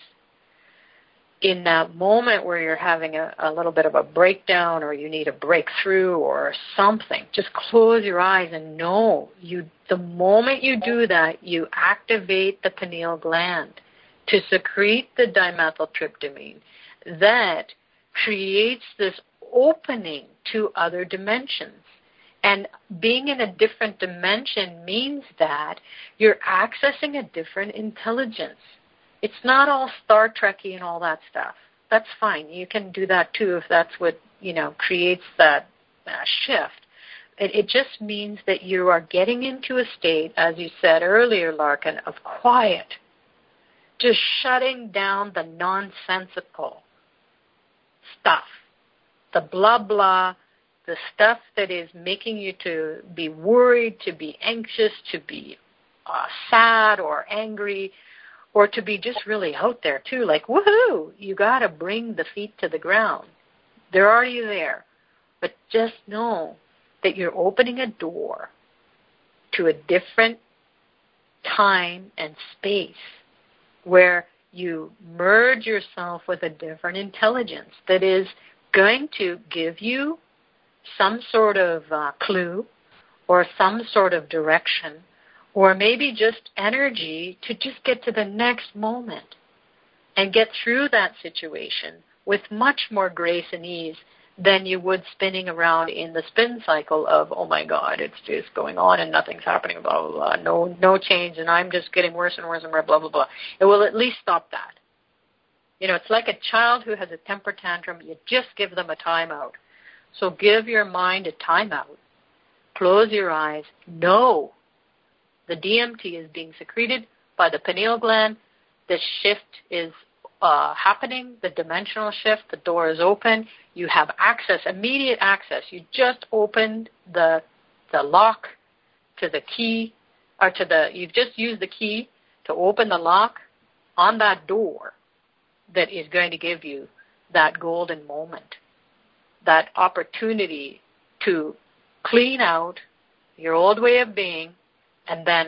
in that moment where you're having a, a little bit of a breakdown or you need a breakthrough or something, just close your eyes and know you. The moment you do that, you activate the pineal gland to secrete the dimethyltryptamine that creates this opening to other dimensions. And being in a different dimension means that you're accessing a different intelligence. It's not all Star Trek-y and all that stuff. That's fine. You can do that too if that's what, you know, creates that uh, shift. It, it just means that you are getting into a state, as you said earlier, Larkin, of quiet. Just shutting down the nonsensical stuff, the blah, blah, the stuff that is making you to be worried, to be anxious, to be uh, sad or angry, or to be just really out there too, like, woohoo, you got to bring the feet to the ground. They're already there. But just know that you're opening a door to a different time and space where you merge yourself with a different intelligence that is going to give you some sort of uh, clue or some sort of direction or maybe just energy to just get to the next moment and get through that situation with much more grace and ease than you would spinning around in the spin cycle of, oh my God, it's just going on and nothing's happening, blah, blah, blah, no, no change, and I'm just getting worse and worse and worse, blah, blah, blah. It will at least stop that. You know, it's like a child who has a temper tantrum. You just give them a timeout. So give your mind a timeout. Close your eyes. Know the D M T is being secreted by the pineal gland. The shift is uh, happening, the dimensional shift. The door is open. You have access, immediate access. You just opened the the lock to the key, or to the, you've just used the key to open the lock on that door that is going to give you that golden moment, that opportunity to clean out your old way of being and then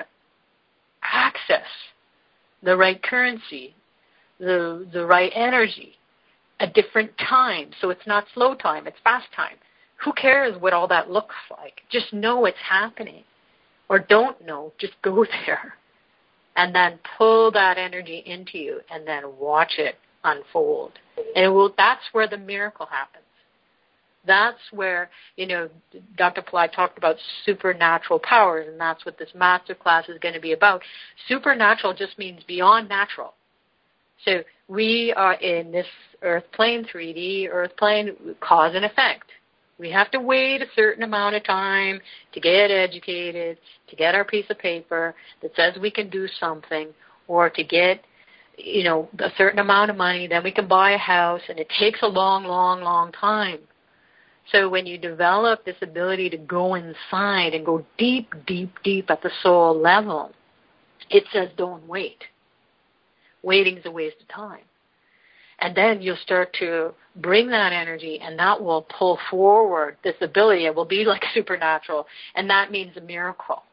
access the right currency, the the right energy, a different time. So it's not slow time, it's fast time. Who cares what all that looks like? Just know it's happening. Or don't know, just go there. And then pull that energy into you and then watch it unfold. And it will, that's where the miracle happens. That's where, you know, Doctor Pillai talked about supernatural powers, and that's what this master class is going to be about. Supernatural just means beyond natural. So we are in this earth plane, three D earth plane, cause and effect. We have to wait a certain amount of time to get educated, to get our piece of paper that says we can do something, or to get, you know, a certain amount of money, then we can buy a house, and it takes a long, long, long time. So when you develop this ability to go inside and go deep, deep, deep at the soul level, it says don't wait. Waiting is a waste of time. And then you'll start to bring that energy, and that will pull forward this ability. It will be like supernatural, and that means a miracle.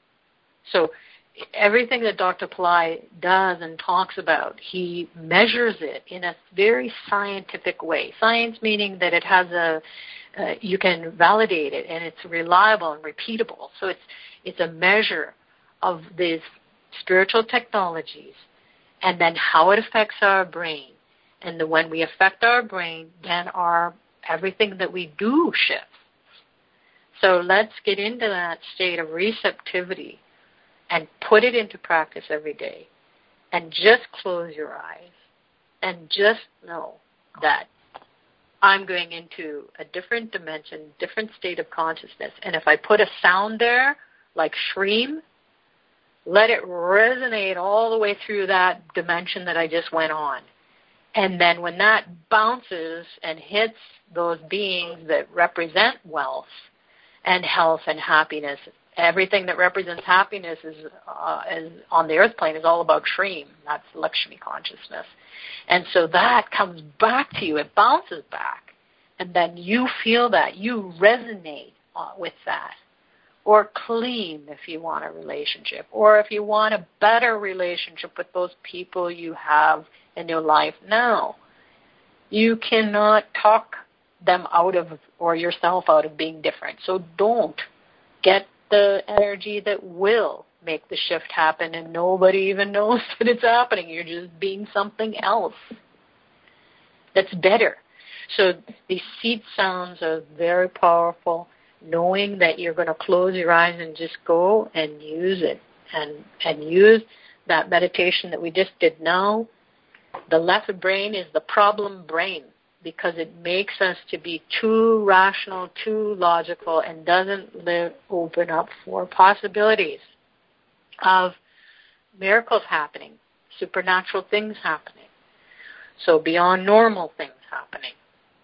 So everything that Doctor Pillai does and talks about, he measures it in a very scientific way. Science meaning that it has a, uh, you can validate it, and it's reliable and repeatable. So it's it's a measure of these spiritual technologies, and then how it affects our brain. And the, when we affect our brain, then our everything that we do shifts. So let's get into that state of receptivity and put it into practice every day. And just close your eyes and just know that I'm going into a different dimension, different state of consciousness. And if I put a sound there, like shreem, Let it resonate all the way through that dimension that I just went on. And then when that bounces and hits those beings that represent wealth and health and happiness, everything that represents happiness is, uh, is on the earth plane is all about Shreem. That's Lakshmi consciousness. And so that comes back to you. It bounces back. And then you feel that. You resonate uh, with that. Or clean if you want a relationship. Or if you want a better relationship with those people you have in your life now. You cannot talk them out of, or yourself out of being different. So don't. Get the energy that will make the shift happen, and nobody even knows that it's happening. You're just being something else that's better. So these seed sounds are very powerful, knowing that you're going to close your eyes and just go and use it, and, and use that meditation that we just did now. The left brain is the problem brain, because it makes us to be too rational, too logical, and doesn't live, open up for possibilities of miracles happening, supernatural things happening, so beyond normal things happening.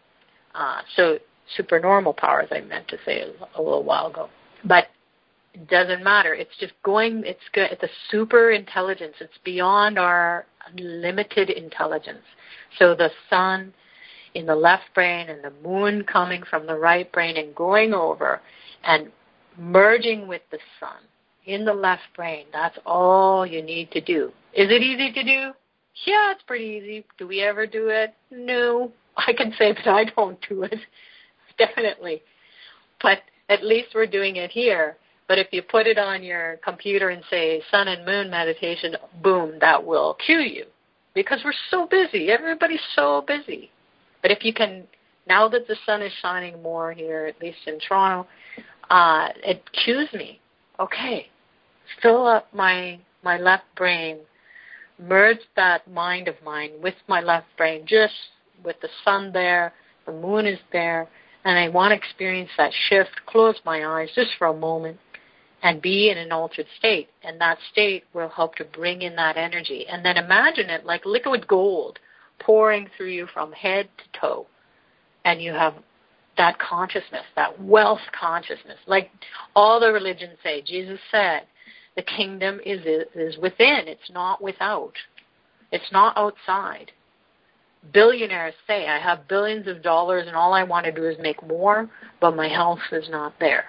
Uh, so supernormal powers, I meant to say a, a little while ago. But it doesn't matter. It's just going, it's good. It's a super intelligence. It's beyond our limited intelligence. So the sun in the left brain and the moon coming from the right brain and going over and merging with the sun in the left brain, that's all you need to do. Is it easy to do? Yeah, it's pretty easy. Do we ever do it? No. I can say that I don't do it, definitely. But at least we're doing it here. But if you put it on your computer and say sun and moon meditation, boom, that will cue you. Because we're so busy. Everybody's so busy. But if you can, now that the sun is shining more here, at least in Toronto, uh, it cues me. Okay, fill up my my left brain, merge that mind of mine with my left brain, just with the sun there, the moon is there, and I want to experience that shift, close my eyes just for a moment, and be in an altered state. And that state will help to bring in that energy. And then imagine it like liquid gold pouring through you from head to toe. And you have that consciousness, that wealth consciousness. Like all the religions say, Jesus said, the kingdom is, is within. It's not without. It's not outside. Billionaires say, I have billions of dollars and all I want to do is make more, but my health is not there.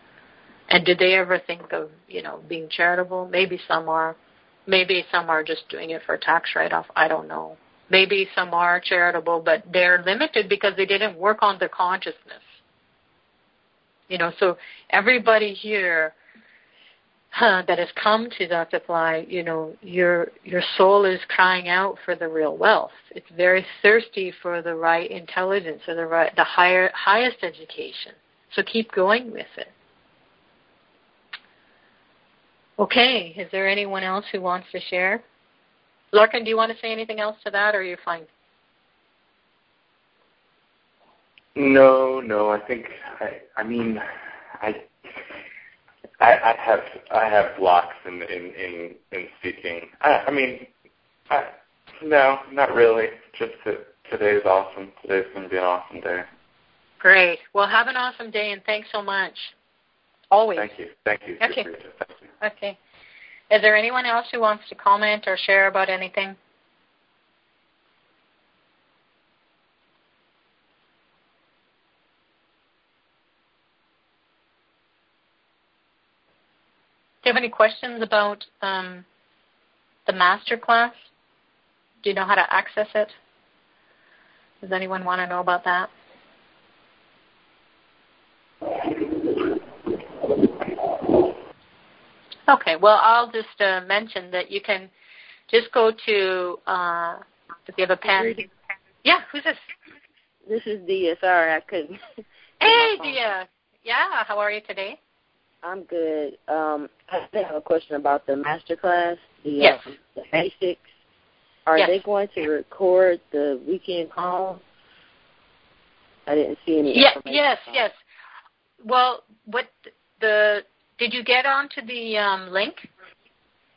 And did they ever think of, you know, being charitable? Maybe some are. Maybe some are just doing it for a tax write-off. I don't know. Maybe some are charitable, but they're limited because they didn't work on their consciousness. You know, so everybody here huh, that has come to Doctor Fly, you know, your your soul is crying out for the real wealth. It's very thirsty for the right intelligence or the right, the higher, highest education. So keep going with it. Okay, is there anyone else who wants to share? Larkin, do you want to say anything else to that, or are you fine? No, no. I think I. I mean, I. I, I have I have blocks in in in, in speaking. I, I mean, I, no, not really. Just that today's awesome. Today's going to be an awesome day. Great. Well, have an awesome day, and thanks so much. Always. Thank you. Thank you. Okay. Thank you. Okay. Is there anyone else who wants to comment or share about anything? Do you have any questions about um, the master class? Do you know how to access it? Does anyone want to know about that? Okay, well, I'll just uh, mention that you can just go to, uh, if you have a pen. Yeah, who's this? This is Dia. Sorry, I couldn't. Hey, Dia. Yeah, how are you today? I'm good. Um, I have a question about the master class, the, yes. um, the basics. Are yes. they going to record the weekend call? I didn't see any yeah, information. Yes, yes. Well, what the did you get onto the um, link?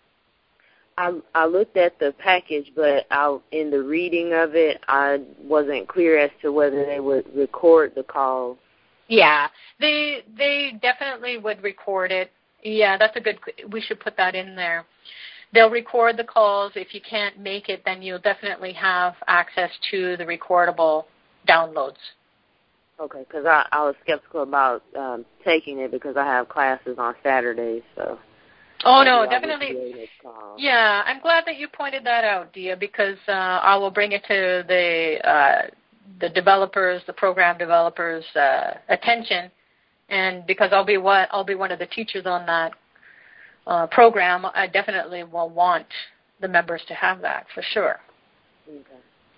I I looked at the package, but I, in the reading of it, I wasn't clear as to whether they would record the call. Yeah, they they definitely would record it. Yeah, that's a good. We should put that in there. They'll record the calls. If you can't make it, then you'll definitely have access to the recordable downloads. Okay, because I, I was skeptical about um, taking it because I have classes on Saturdays, so. Oh, no, definitely. Yeah, I'm glad that you pointed that out, Dia, because uh, I will bring it to the uh, the developers, the program developers' uh, attention, and because I'll be what I'll be one of the teachers on that uh, program, I definitely will want the members to have that for sure. Okay.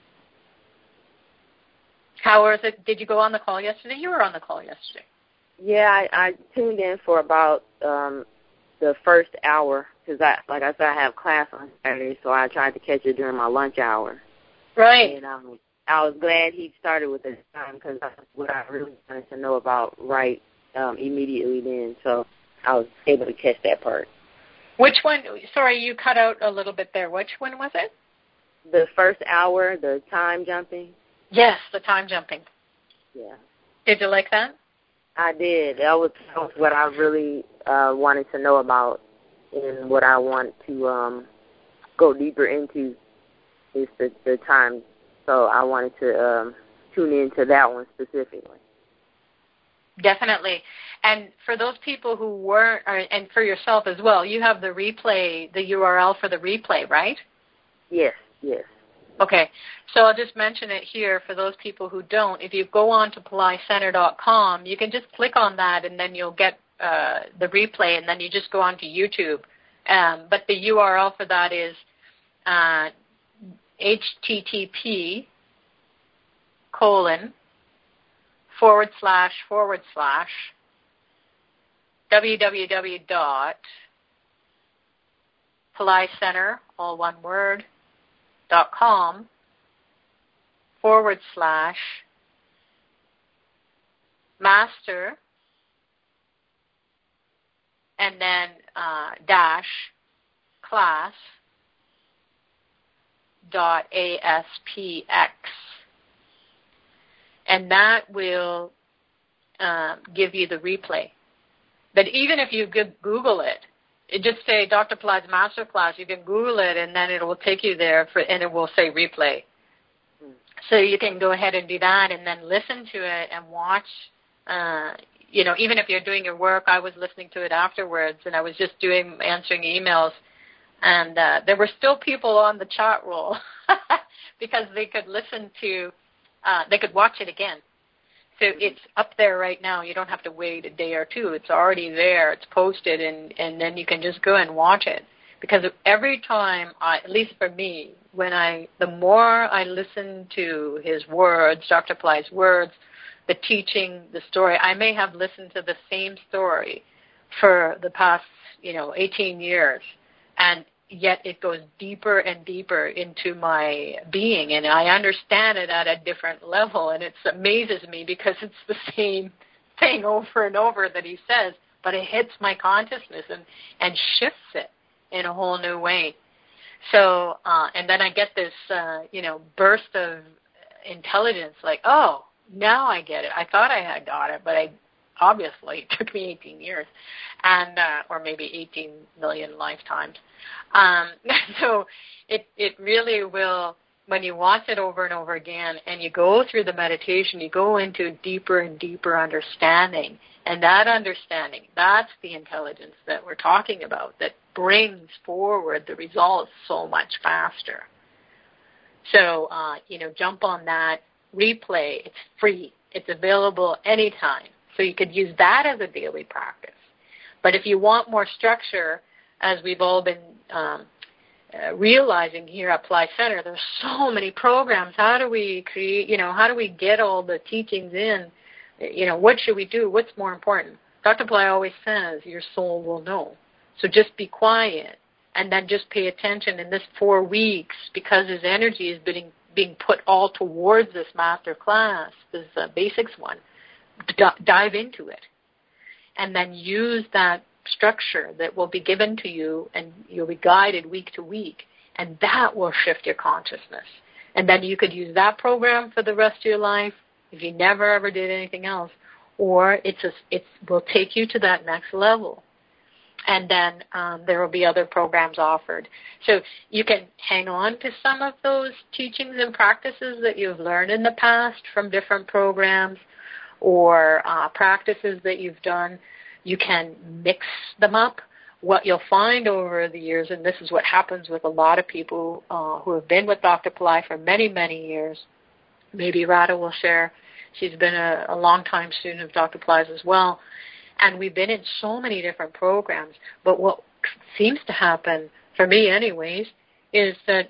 How was it? Did you go on the call yesterday? You were on the call yesterday. Yeah, I, I tuned in for about um, the first hour because, I, like I said, I have class on Saturday, so I tried to catch it during my lunch hour. Right. And um, I was glad he started with the time because that's what I really wanted to know about right um, immediately then, so I was able to catch that part. Which one? Sorry, you cut out a little bit there. Which one was it? The first hour, the time jumping. Yes, the time jumping. Yeah. Did you like that? I did. That was, that was what I really uh, wanted to know about and what I want to um, go deeper into is the, the time. So I wanted to um, tune into that one specifically. Definitely. And for those people who weren't, and for yourself as well, you have the replay, the U R L for the replay, right? Yes, yes. Okay, so I'll just mention it here for those people who don't. If you go on to Pali Center dot com, you can just click on that and then you'll get uh, the replay, and then you just go on to YouTube. Um, but the U R L for that is uh, H T T P colon forward slash forward slash www dot Pali Center, all one word, dot com forward slash master and then uh, dash class dot A S P X. And that will uh, give you the replay. But even if you Google it, it just say Doctor Pali's Masterclass, you can Google it and then it will take you there for, and it will say replay. Mm. So you can go ahead and do that and then listen to it and watch. Uh, you know, even if you're doing your work, I was listening to it afterwards and I was just doing, answering emails. And uh, there were still people on the chat roll because they could listen to, uh, they could watch it again. So it's up there right now. You don't have to wait a day or two. It's already there. It's posted, and, and then you can just go and watch it. Because every time, I, at least for me, when I, the more I listen to his words, Doctor Pali's words, the teaching, the story, I may have listened to the same story for the past, you know, eighteen years, and yet it goes deeper and deeper into my being, and I understand it at a different level, and it amazes me because it's the same thing over and over that he says, but it hits my consciousness and, and shifts it in a whole new way. So, uh, and then I get this, uh, you know, burst of intelligence, like, oh, now I get it. I thought I had got it, but I obviously it took me eighteen years, and uh, or maybe eighteen million lifetimes. Um, so it it really will, when you watch it over and over again and you go through the meditation, you go into deeper and deeper understanding. And that understanding, that's the intelligence that we're talking about that brings forward the results so much faster. So, uh, you know, jump on that replay. It's free. It's available anytime. So you could use that as a daily practice. But if you want more structure, as we've all been um, uh, realizing here at Pali Center, there's so many programs. How do we create, you know, how do we get all the teachings in? You know, what should we do? What's more important? Doctor Pali always says, your soul will know. So just be quiet and then just pay attention in this four weeks because his energy is being, being put all towards this master class, this uh, basics one. D- dive into it and then use that structure that will be given to you, and you'll be guided week to week, and that will shift your consciousness. And then you could use that program for the rest of your life if you never ever did anything else, or it's a, it will take you to that next level. And then um, there will be other programs offered. So you can hang on to some of those teachings and practices that you've learned in the past from different programs or uh, practices that you've done. You can mix them up. What you'll find over the years, and this is what happens with a lot of people uh, who have been with Doctor Pillai for many, many years. Maybe Radha will share. She's been a, a long-time student of Doctor Pillai's as well. And we've been in so many different programs. But what seems to happen, for me anyways, is that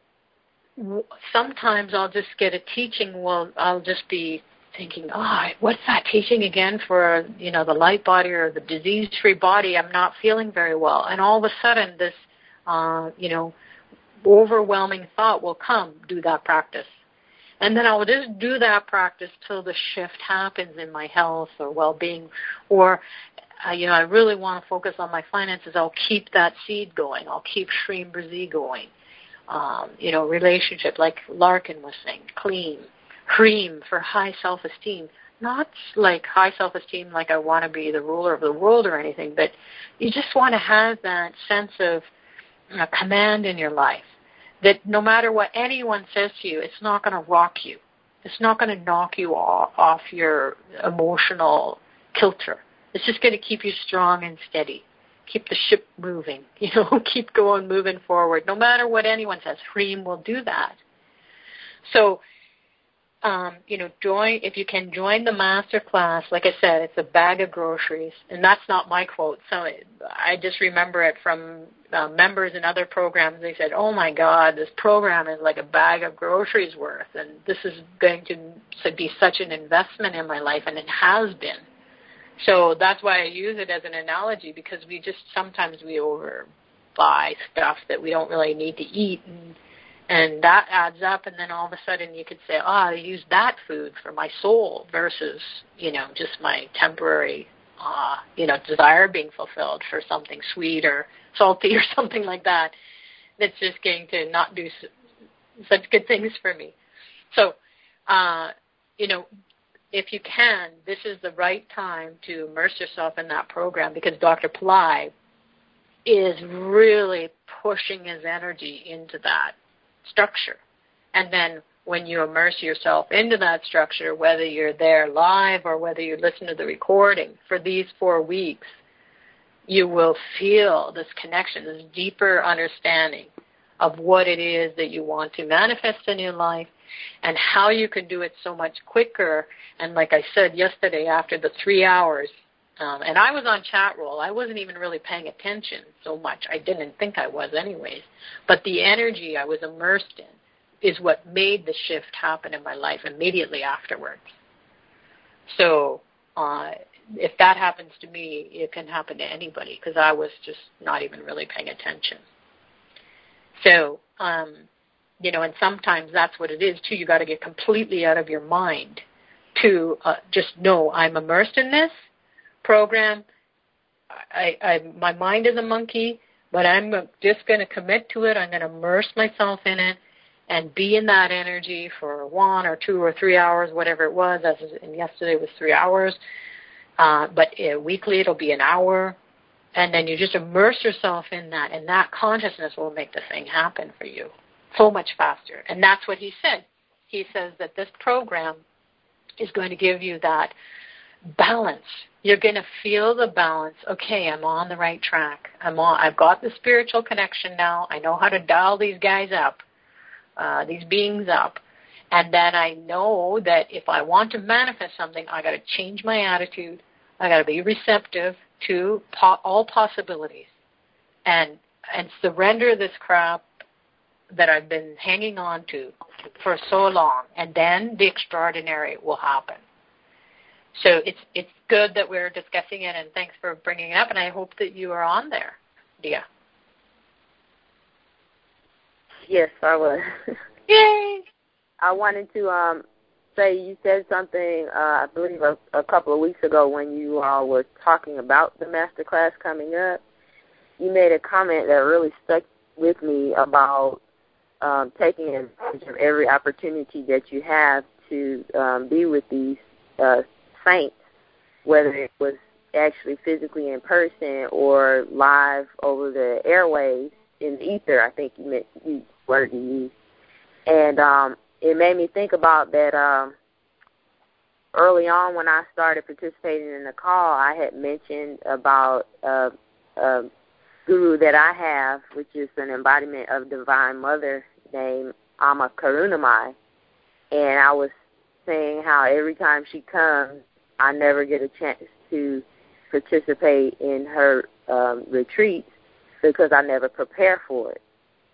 w- sometimes I'll just get a teaching, well, I'll just be thinking, oh, what's that teaching again for, you know, the light body or the disease-free body? I'm not feeling very well. And all of a sudden this, uh, you know, overwhelming thought will come, do that practice. And then I'll just do that practice till the shift happens in my health or well-being. Or, uh, you know, I really want to focus on my finances. I'll keep that seed going. I'll keep Shreem Brazi going. Um, you know, relationship, like Larkin was saying, clean. Cream for high self-esteem. Not like high self-esteem like I want to be the ruler of the world or anything, but you just want to have that sense of uh, command in your life. That no matter what anyone says to you, it's not going to rock you. It's not going to knock you off, off your emotional kilter. It's just going to keep you strong and steady. Keep the ship moving. You know, keep going, moving forward. No matter what anyone says, Freem will do that. So, um, you know, join if you can join the master class. Like I said, it's a bag of groceries, and that's not my quote. So it, I just remember it from uh, members in other programs. They said, "Oh my God, this program is like a bag of groceries worth, and this is going to be such an investment in my life," and it has been. So that's why I use it as an analogy, because we just sometimes we overbuy stuff that we don't really need to eat, and And that adds up, and then all of a sudden you could say, oh, I use that food for my soul versus, you know, just my temporary, uh, you know, desire being fulfilled for something sweet or salty or something like that that's just going to not do such good things for me. So, uh, you know, if you can, this is the right time to immerse yourself in that program, because Doctor Pillai is really pushing his energy into that structure. And then when you immerse yourself into that structure, whether you're there live or whether you listen to the recording, for these four weeks, you will feel this connection, this deeper understanding of what it is that you want to manifest in your life and how you can do it so much quicker. And like I said yesterday, after the three hours, Um, and I was on chat roll. I wasn't even really paying attention so much. I didn't think I was anyways. But the energy I was immersed in is what made the shift happen in my life immediately afterwards. So uh, if that happens to me, it can happen to anybody, because I was just not even really paying attention. So, um, you know, and sometimes that's what it is, too. You got to get completely out of your mind to uh, just know I'm immersed in this program. I, I, my mind is a monkey, but I'm just going to commit to it. I'm going to immerse myself in it and be in that energy for one or two or three hours, whatever it was. As in yesterday was three hours. Uh, but uh, weekly it'll be an hour. And then you just immerse yourself in that, and that consciousness will make the thing happen for you so much faster. And that's what he said. He says that this program is going to give you that balance. You're going to feel the balance. Okay, I'm on the right track. I'm on. I've got the spiritual connection now. I know how to dial these guys up, uh, these beings up. And then I know that if I want to manifest something, I got to change my attitude. I got to be receptive to po- all possibilities, and and surrender this crap that I've been hanging on to for so long. And then the extraordinary will happen. So it's it's good that we're discussing it, and thanks for bringing it up, and I hope that you are on there, Dia. Yes, I was. Yay! I wanted to um, say you said something, uh, I believe, a, a couple of weeks ago when you all were talking about the master class coming up. You made a comment that really stuck with me about um, taking advantage of every opportunity that you have to um, be with these uh, saints, whether it was actually physically in person or live over the airwaves in the ether, I think you meant the word you used. And um, it made me think about that um, early on when I started participating in the call, I had mentioned about uh, a guru that I have, which is an embodiment of Divine Mother named Amma Karunamai. And I was saying how every time she comes, I never get a chance to participate in her um, retreats because I never prepare for it.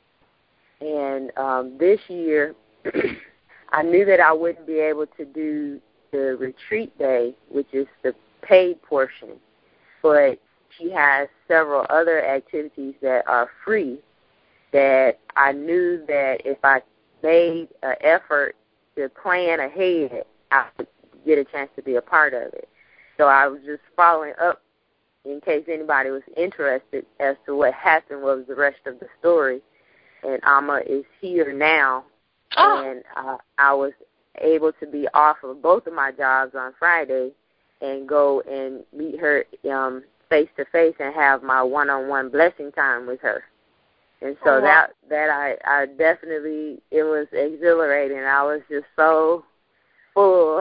And um, this year, I knew that I wouldn't be able to do the retreat day, which is the paid portion, but she has several other activities that are free that I knew that if I made an effort to plan ahead, I would get a chance to be a part of it. So I was just following up in case anybody was interested as to what happened, what was the rest of the story. And Amma is here now, oh. and uh, I was able to be off of both of my jobs on Friday and go and meet her um, face-to-face and have my one-on-one blessing time with her. And so oh, wow. that that I, I definitely, it was exhilarating. I was just so full.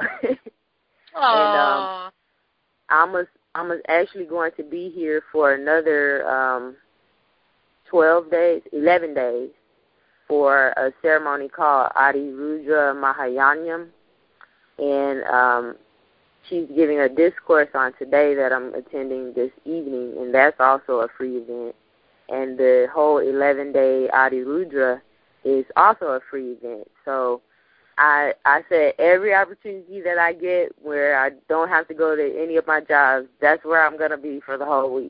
and um, Amma's, Amma's actually going to be here for another um, twelve days, eleven days, for a ceremony called Adi Rudra Mahayanyam. And um, she's giving a discourse on today that I'm attending this evening, and that's also a free event. And the whole eleven-day Adi Rudra is also a free event. So I I said every opportunity that I get where I don't have to go to any of my jobs, that's where I'm going to be for the whole week.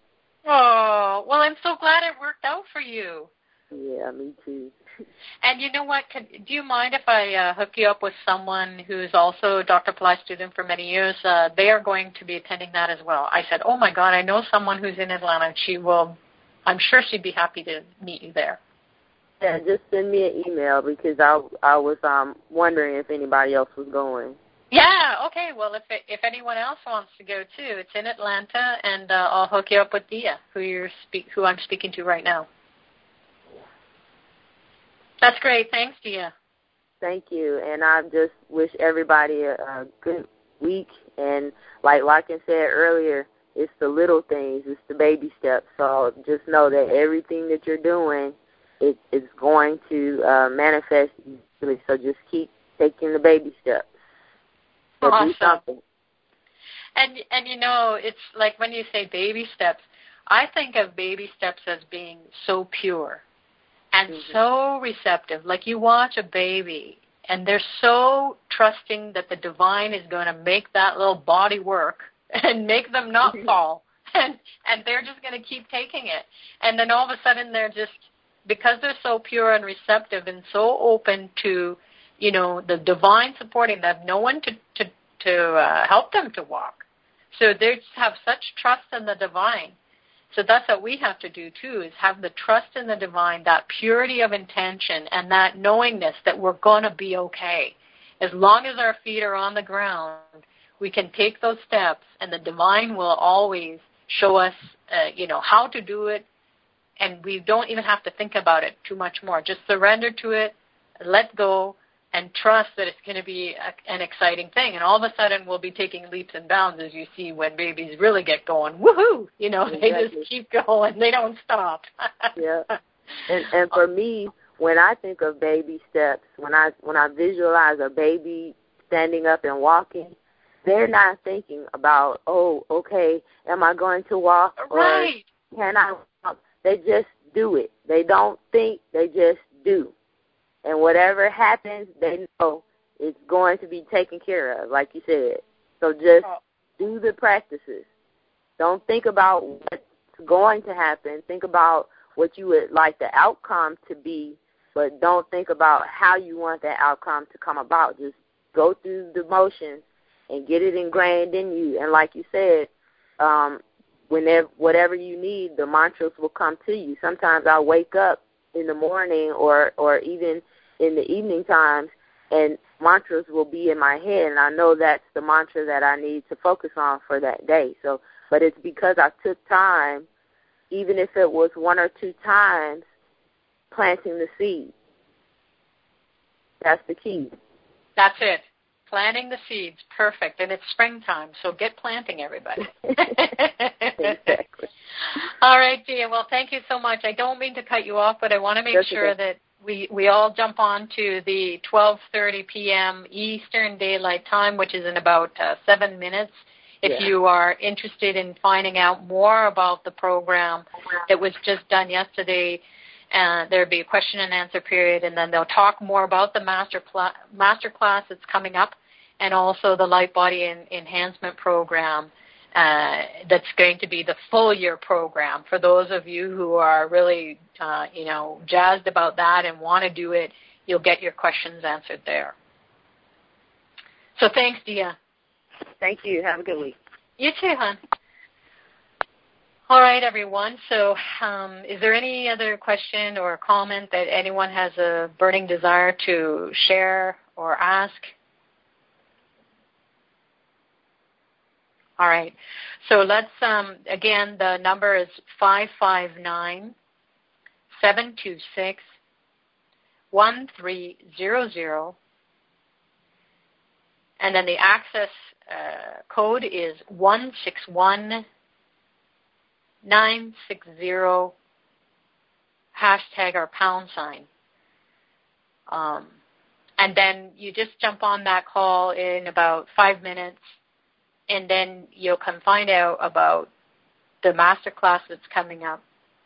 Oh, well, I'm so glad it worked out for you. Yeah, me too. And you know what? Can, do you mind if I uh, hook you up with someone who's also a Doctor Pillai student for many years? Uh, they are going to be attending that as well. I said, oh, my God, I know someone who's in Atlanta, and she will, I'm sure she'd be happy to meet you there. Yeah, just send me an email because I, I was um, wondering if anybody else was going. Yeah, okay. Well, if it, if anyone else wants to go, too, it's in Atlanta, and uh, I'll hook you up with Dia, who, you're speak, who I'm speaking to right now. That's great. Thanks, Dia. Thank you. And I just wish everybody a, a good week. And like Larkin said earlier, it's the little things. It's the baby steps. So just know that everything that you're doing, it, it's going to uh, manifest easily. So just keep taking the baby steps. So awesome. Do something. And, and, you know, it's like when you say baby steps, I think of baby steps as being so pure. And mm-hmm. so receptive. Like you watch a baby, and they're so trusting that the divine is going to make that little body work and make them not fall. And and they're just going to keep taking it. And then all of a sudden they're just, because they're so pure and receptive and so open to, you know, the divine supporting them, no one to, to, to uh, help them to walk. So they just have such trust in the divine. So that's what we have to do, too, is have the trust in the divine, that purity of intention, and that knowingness that we're going to be okay. As long as our feet are on the ground, we can take those steps, and the divine will always show us, uh, you know, how to do it, and we don't even have to think about it too much more. Just surrender to it, let go, and trust that it's going to be a, an exciting thing. And all of a sudden we'll be taking leaps and bounds, as you see when babies really get going. Woohoo! You know, exactly. They just keep going. They don't stop. Yeah. And, and for me, when I think of baby steps, when I when I visualize a baby standing up and walking, they're not thinking about, oh, okay, am I going to walk? Right. Or can I walk? They just do it. They don't think. They just do. And whatever happens, they know it's going to be taken care of, like you said. So just do the practices. Don't think about what's going to happen. Think about what you would like the outcome to be, but don't think about how you want that outcome to come about. Just go through the motions and get it ingrained in you. And like you said, um, whenever whatever you need, the mantras will come to you. Sometimes I'll wake up in the morning or, or even in the evening times, and mantras will be in my head, and I know that's the mantra that I need to focus on for that day. So, but it's because I took time, even if it was one or two times, planting the seed. That's the key. That's it. Planting the seeds. Perfect. And it's springtime, so get planting, everybody. Exactly. All right, Gia. Well, thank you so much. I don't mean to cut you off, but I want to make That's sure okay. that we, we all jump on to the twelve thirty p.m. Eastern Daylight Time, which is in about uh, seven minutes. If Yeah. you are interested in finding out more about the program that was just done yesterday, uh, there will be a question and answer period, and then they'll talk more about the master, cla- master class that's coming up, and also the Light Body en- Enhancement Program uh, that's going to be the full year program. For those of you who are really, uh, you know, jazzed about that and want to do it, you'll get your questions answered there. So thanks, Dia. Thank you. Have a good week. You too, hon. All right, everyone. So um, is there any other question or comment that anyone has a burning desire to share or ask? All right. So let's, um, again, the number is five five nine, seven two six, one three zero zero. And then the access uh, code is one six one nine six zero, hashtag or pound sign. Um, and then you just jump on that call in about five minutes, and then you can find out about the master class that's coming up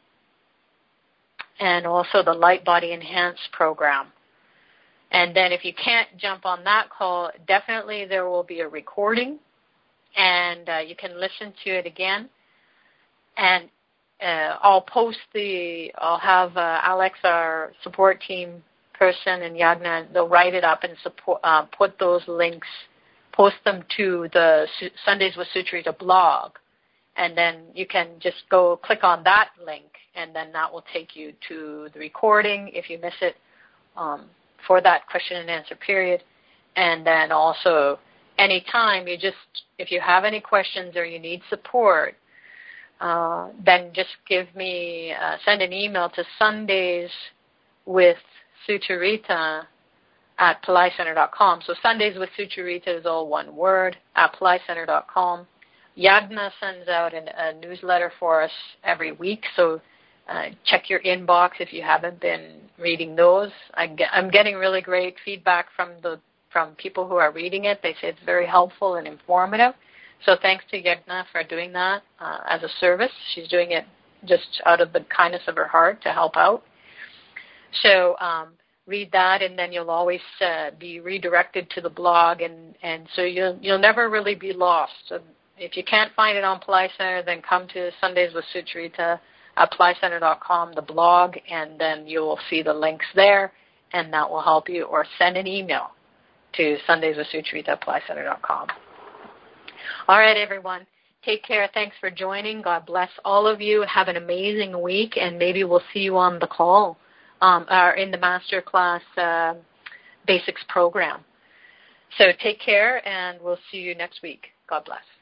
and also the Light Body Enhanced program. And then if you can't jump on that call, definitely there will be a recording, and uh, you can listen to it again. And uh, I'll post the, I'll have uh, Alex, our support team person, and Yagna, they'll write it up and support, uh, put those links, post them to the Sundays with Sucharita blog. And then you can just go click on that link, and then that will take you to the recording if you miss it. Um, for that question and answer period. And then also anytime you just, if you have any questions or you need support, uh, then just give me, uh, send an email to Sundays with Sucharita at Pillai Center dot com. So Sundays with Sucharita is all one word, at Pillai Center dot com. Yagna sends out an, a newsletter for us every week, so Uh, check your inbox if you haven't been reading those. I get, I'm getting really great feedback from the from people who are reading it. They say it's very helpful and informative. So thanks to Yagna for doing that uh, as a service. She's doing it just out of the kindness of her heart to help out. So um, read that, and then you'll always uh, be redirected to the blog, and, and so you'll, you'll never really be lost. So if you can't find it on Pillai Center, then come to Sundays with Sucharita at Pillai Center dot com, the blog, and then you will see the links there, and that will help you. Or send an email to Sundays with Sucharita at Pillai Center dot com. All right, everyone. Take care. Thanks for joining. God bless all of you. Have an amazing week, and maybe we'll see you on the call um, or in the Master Class uh, Basics program. So take care, and we'll see you next week. God bless.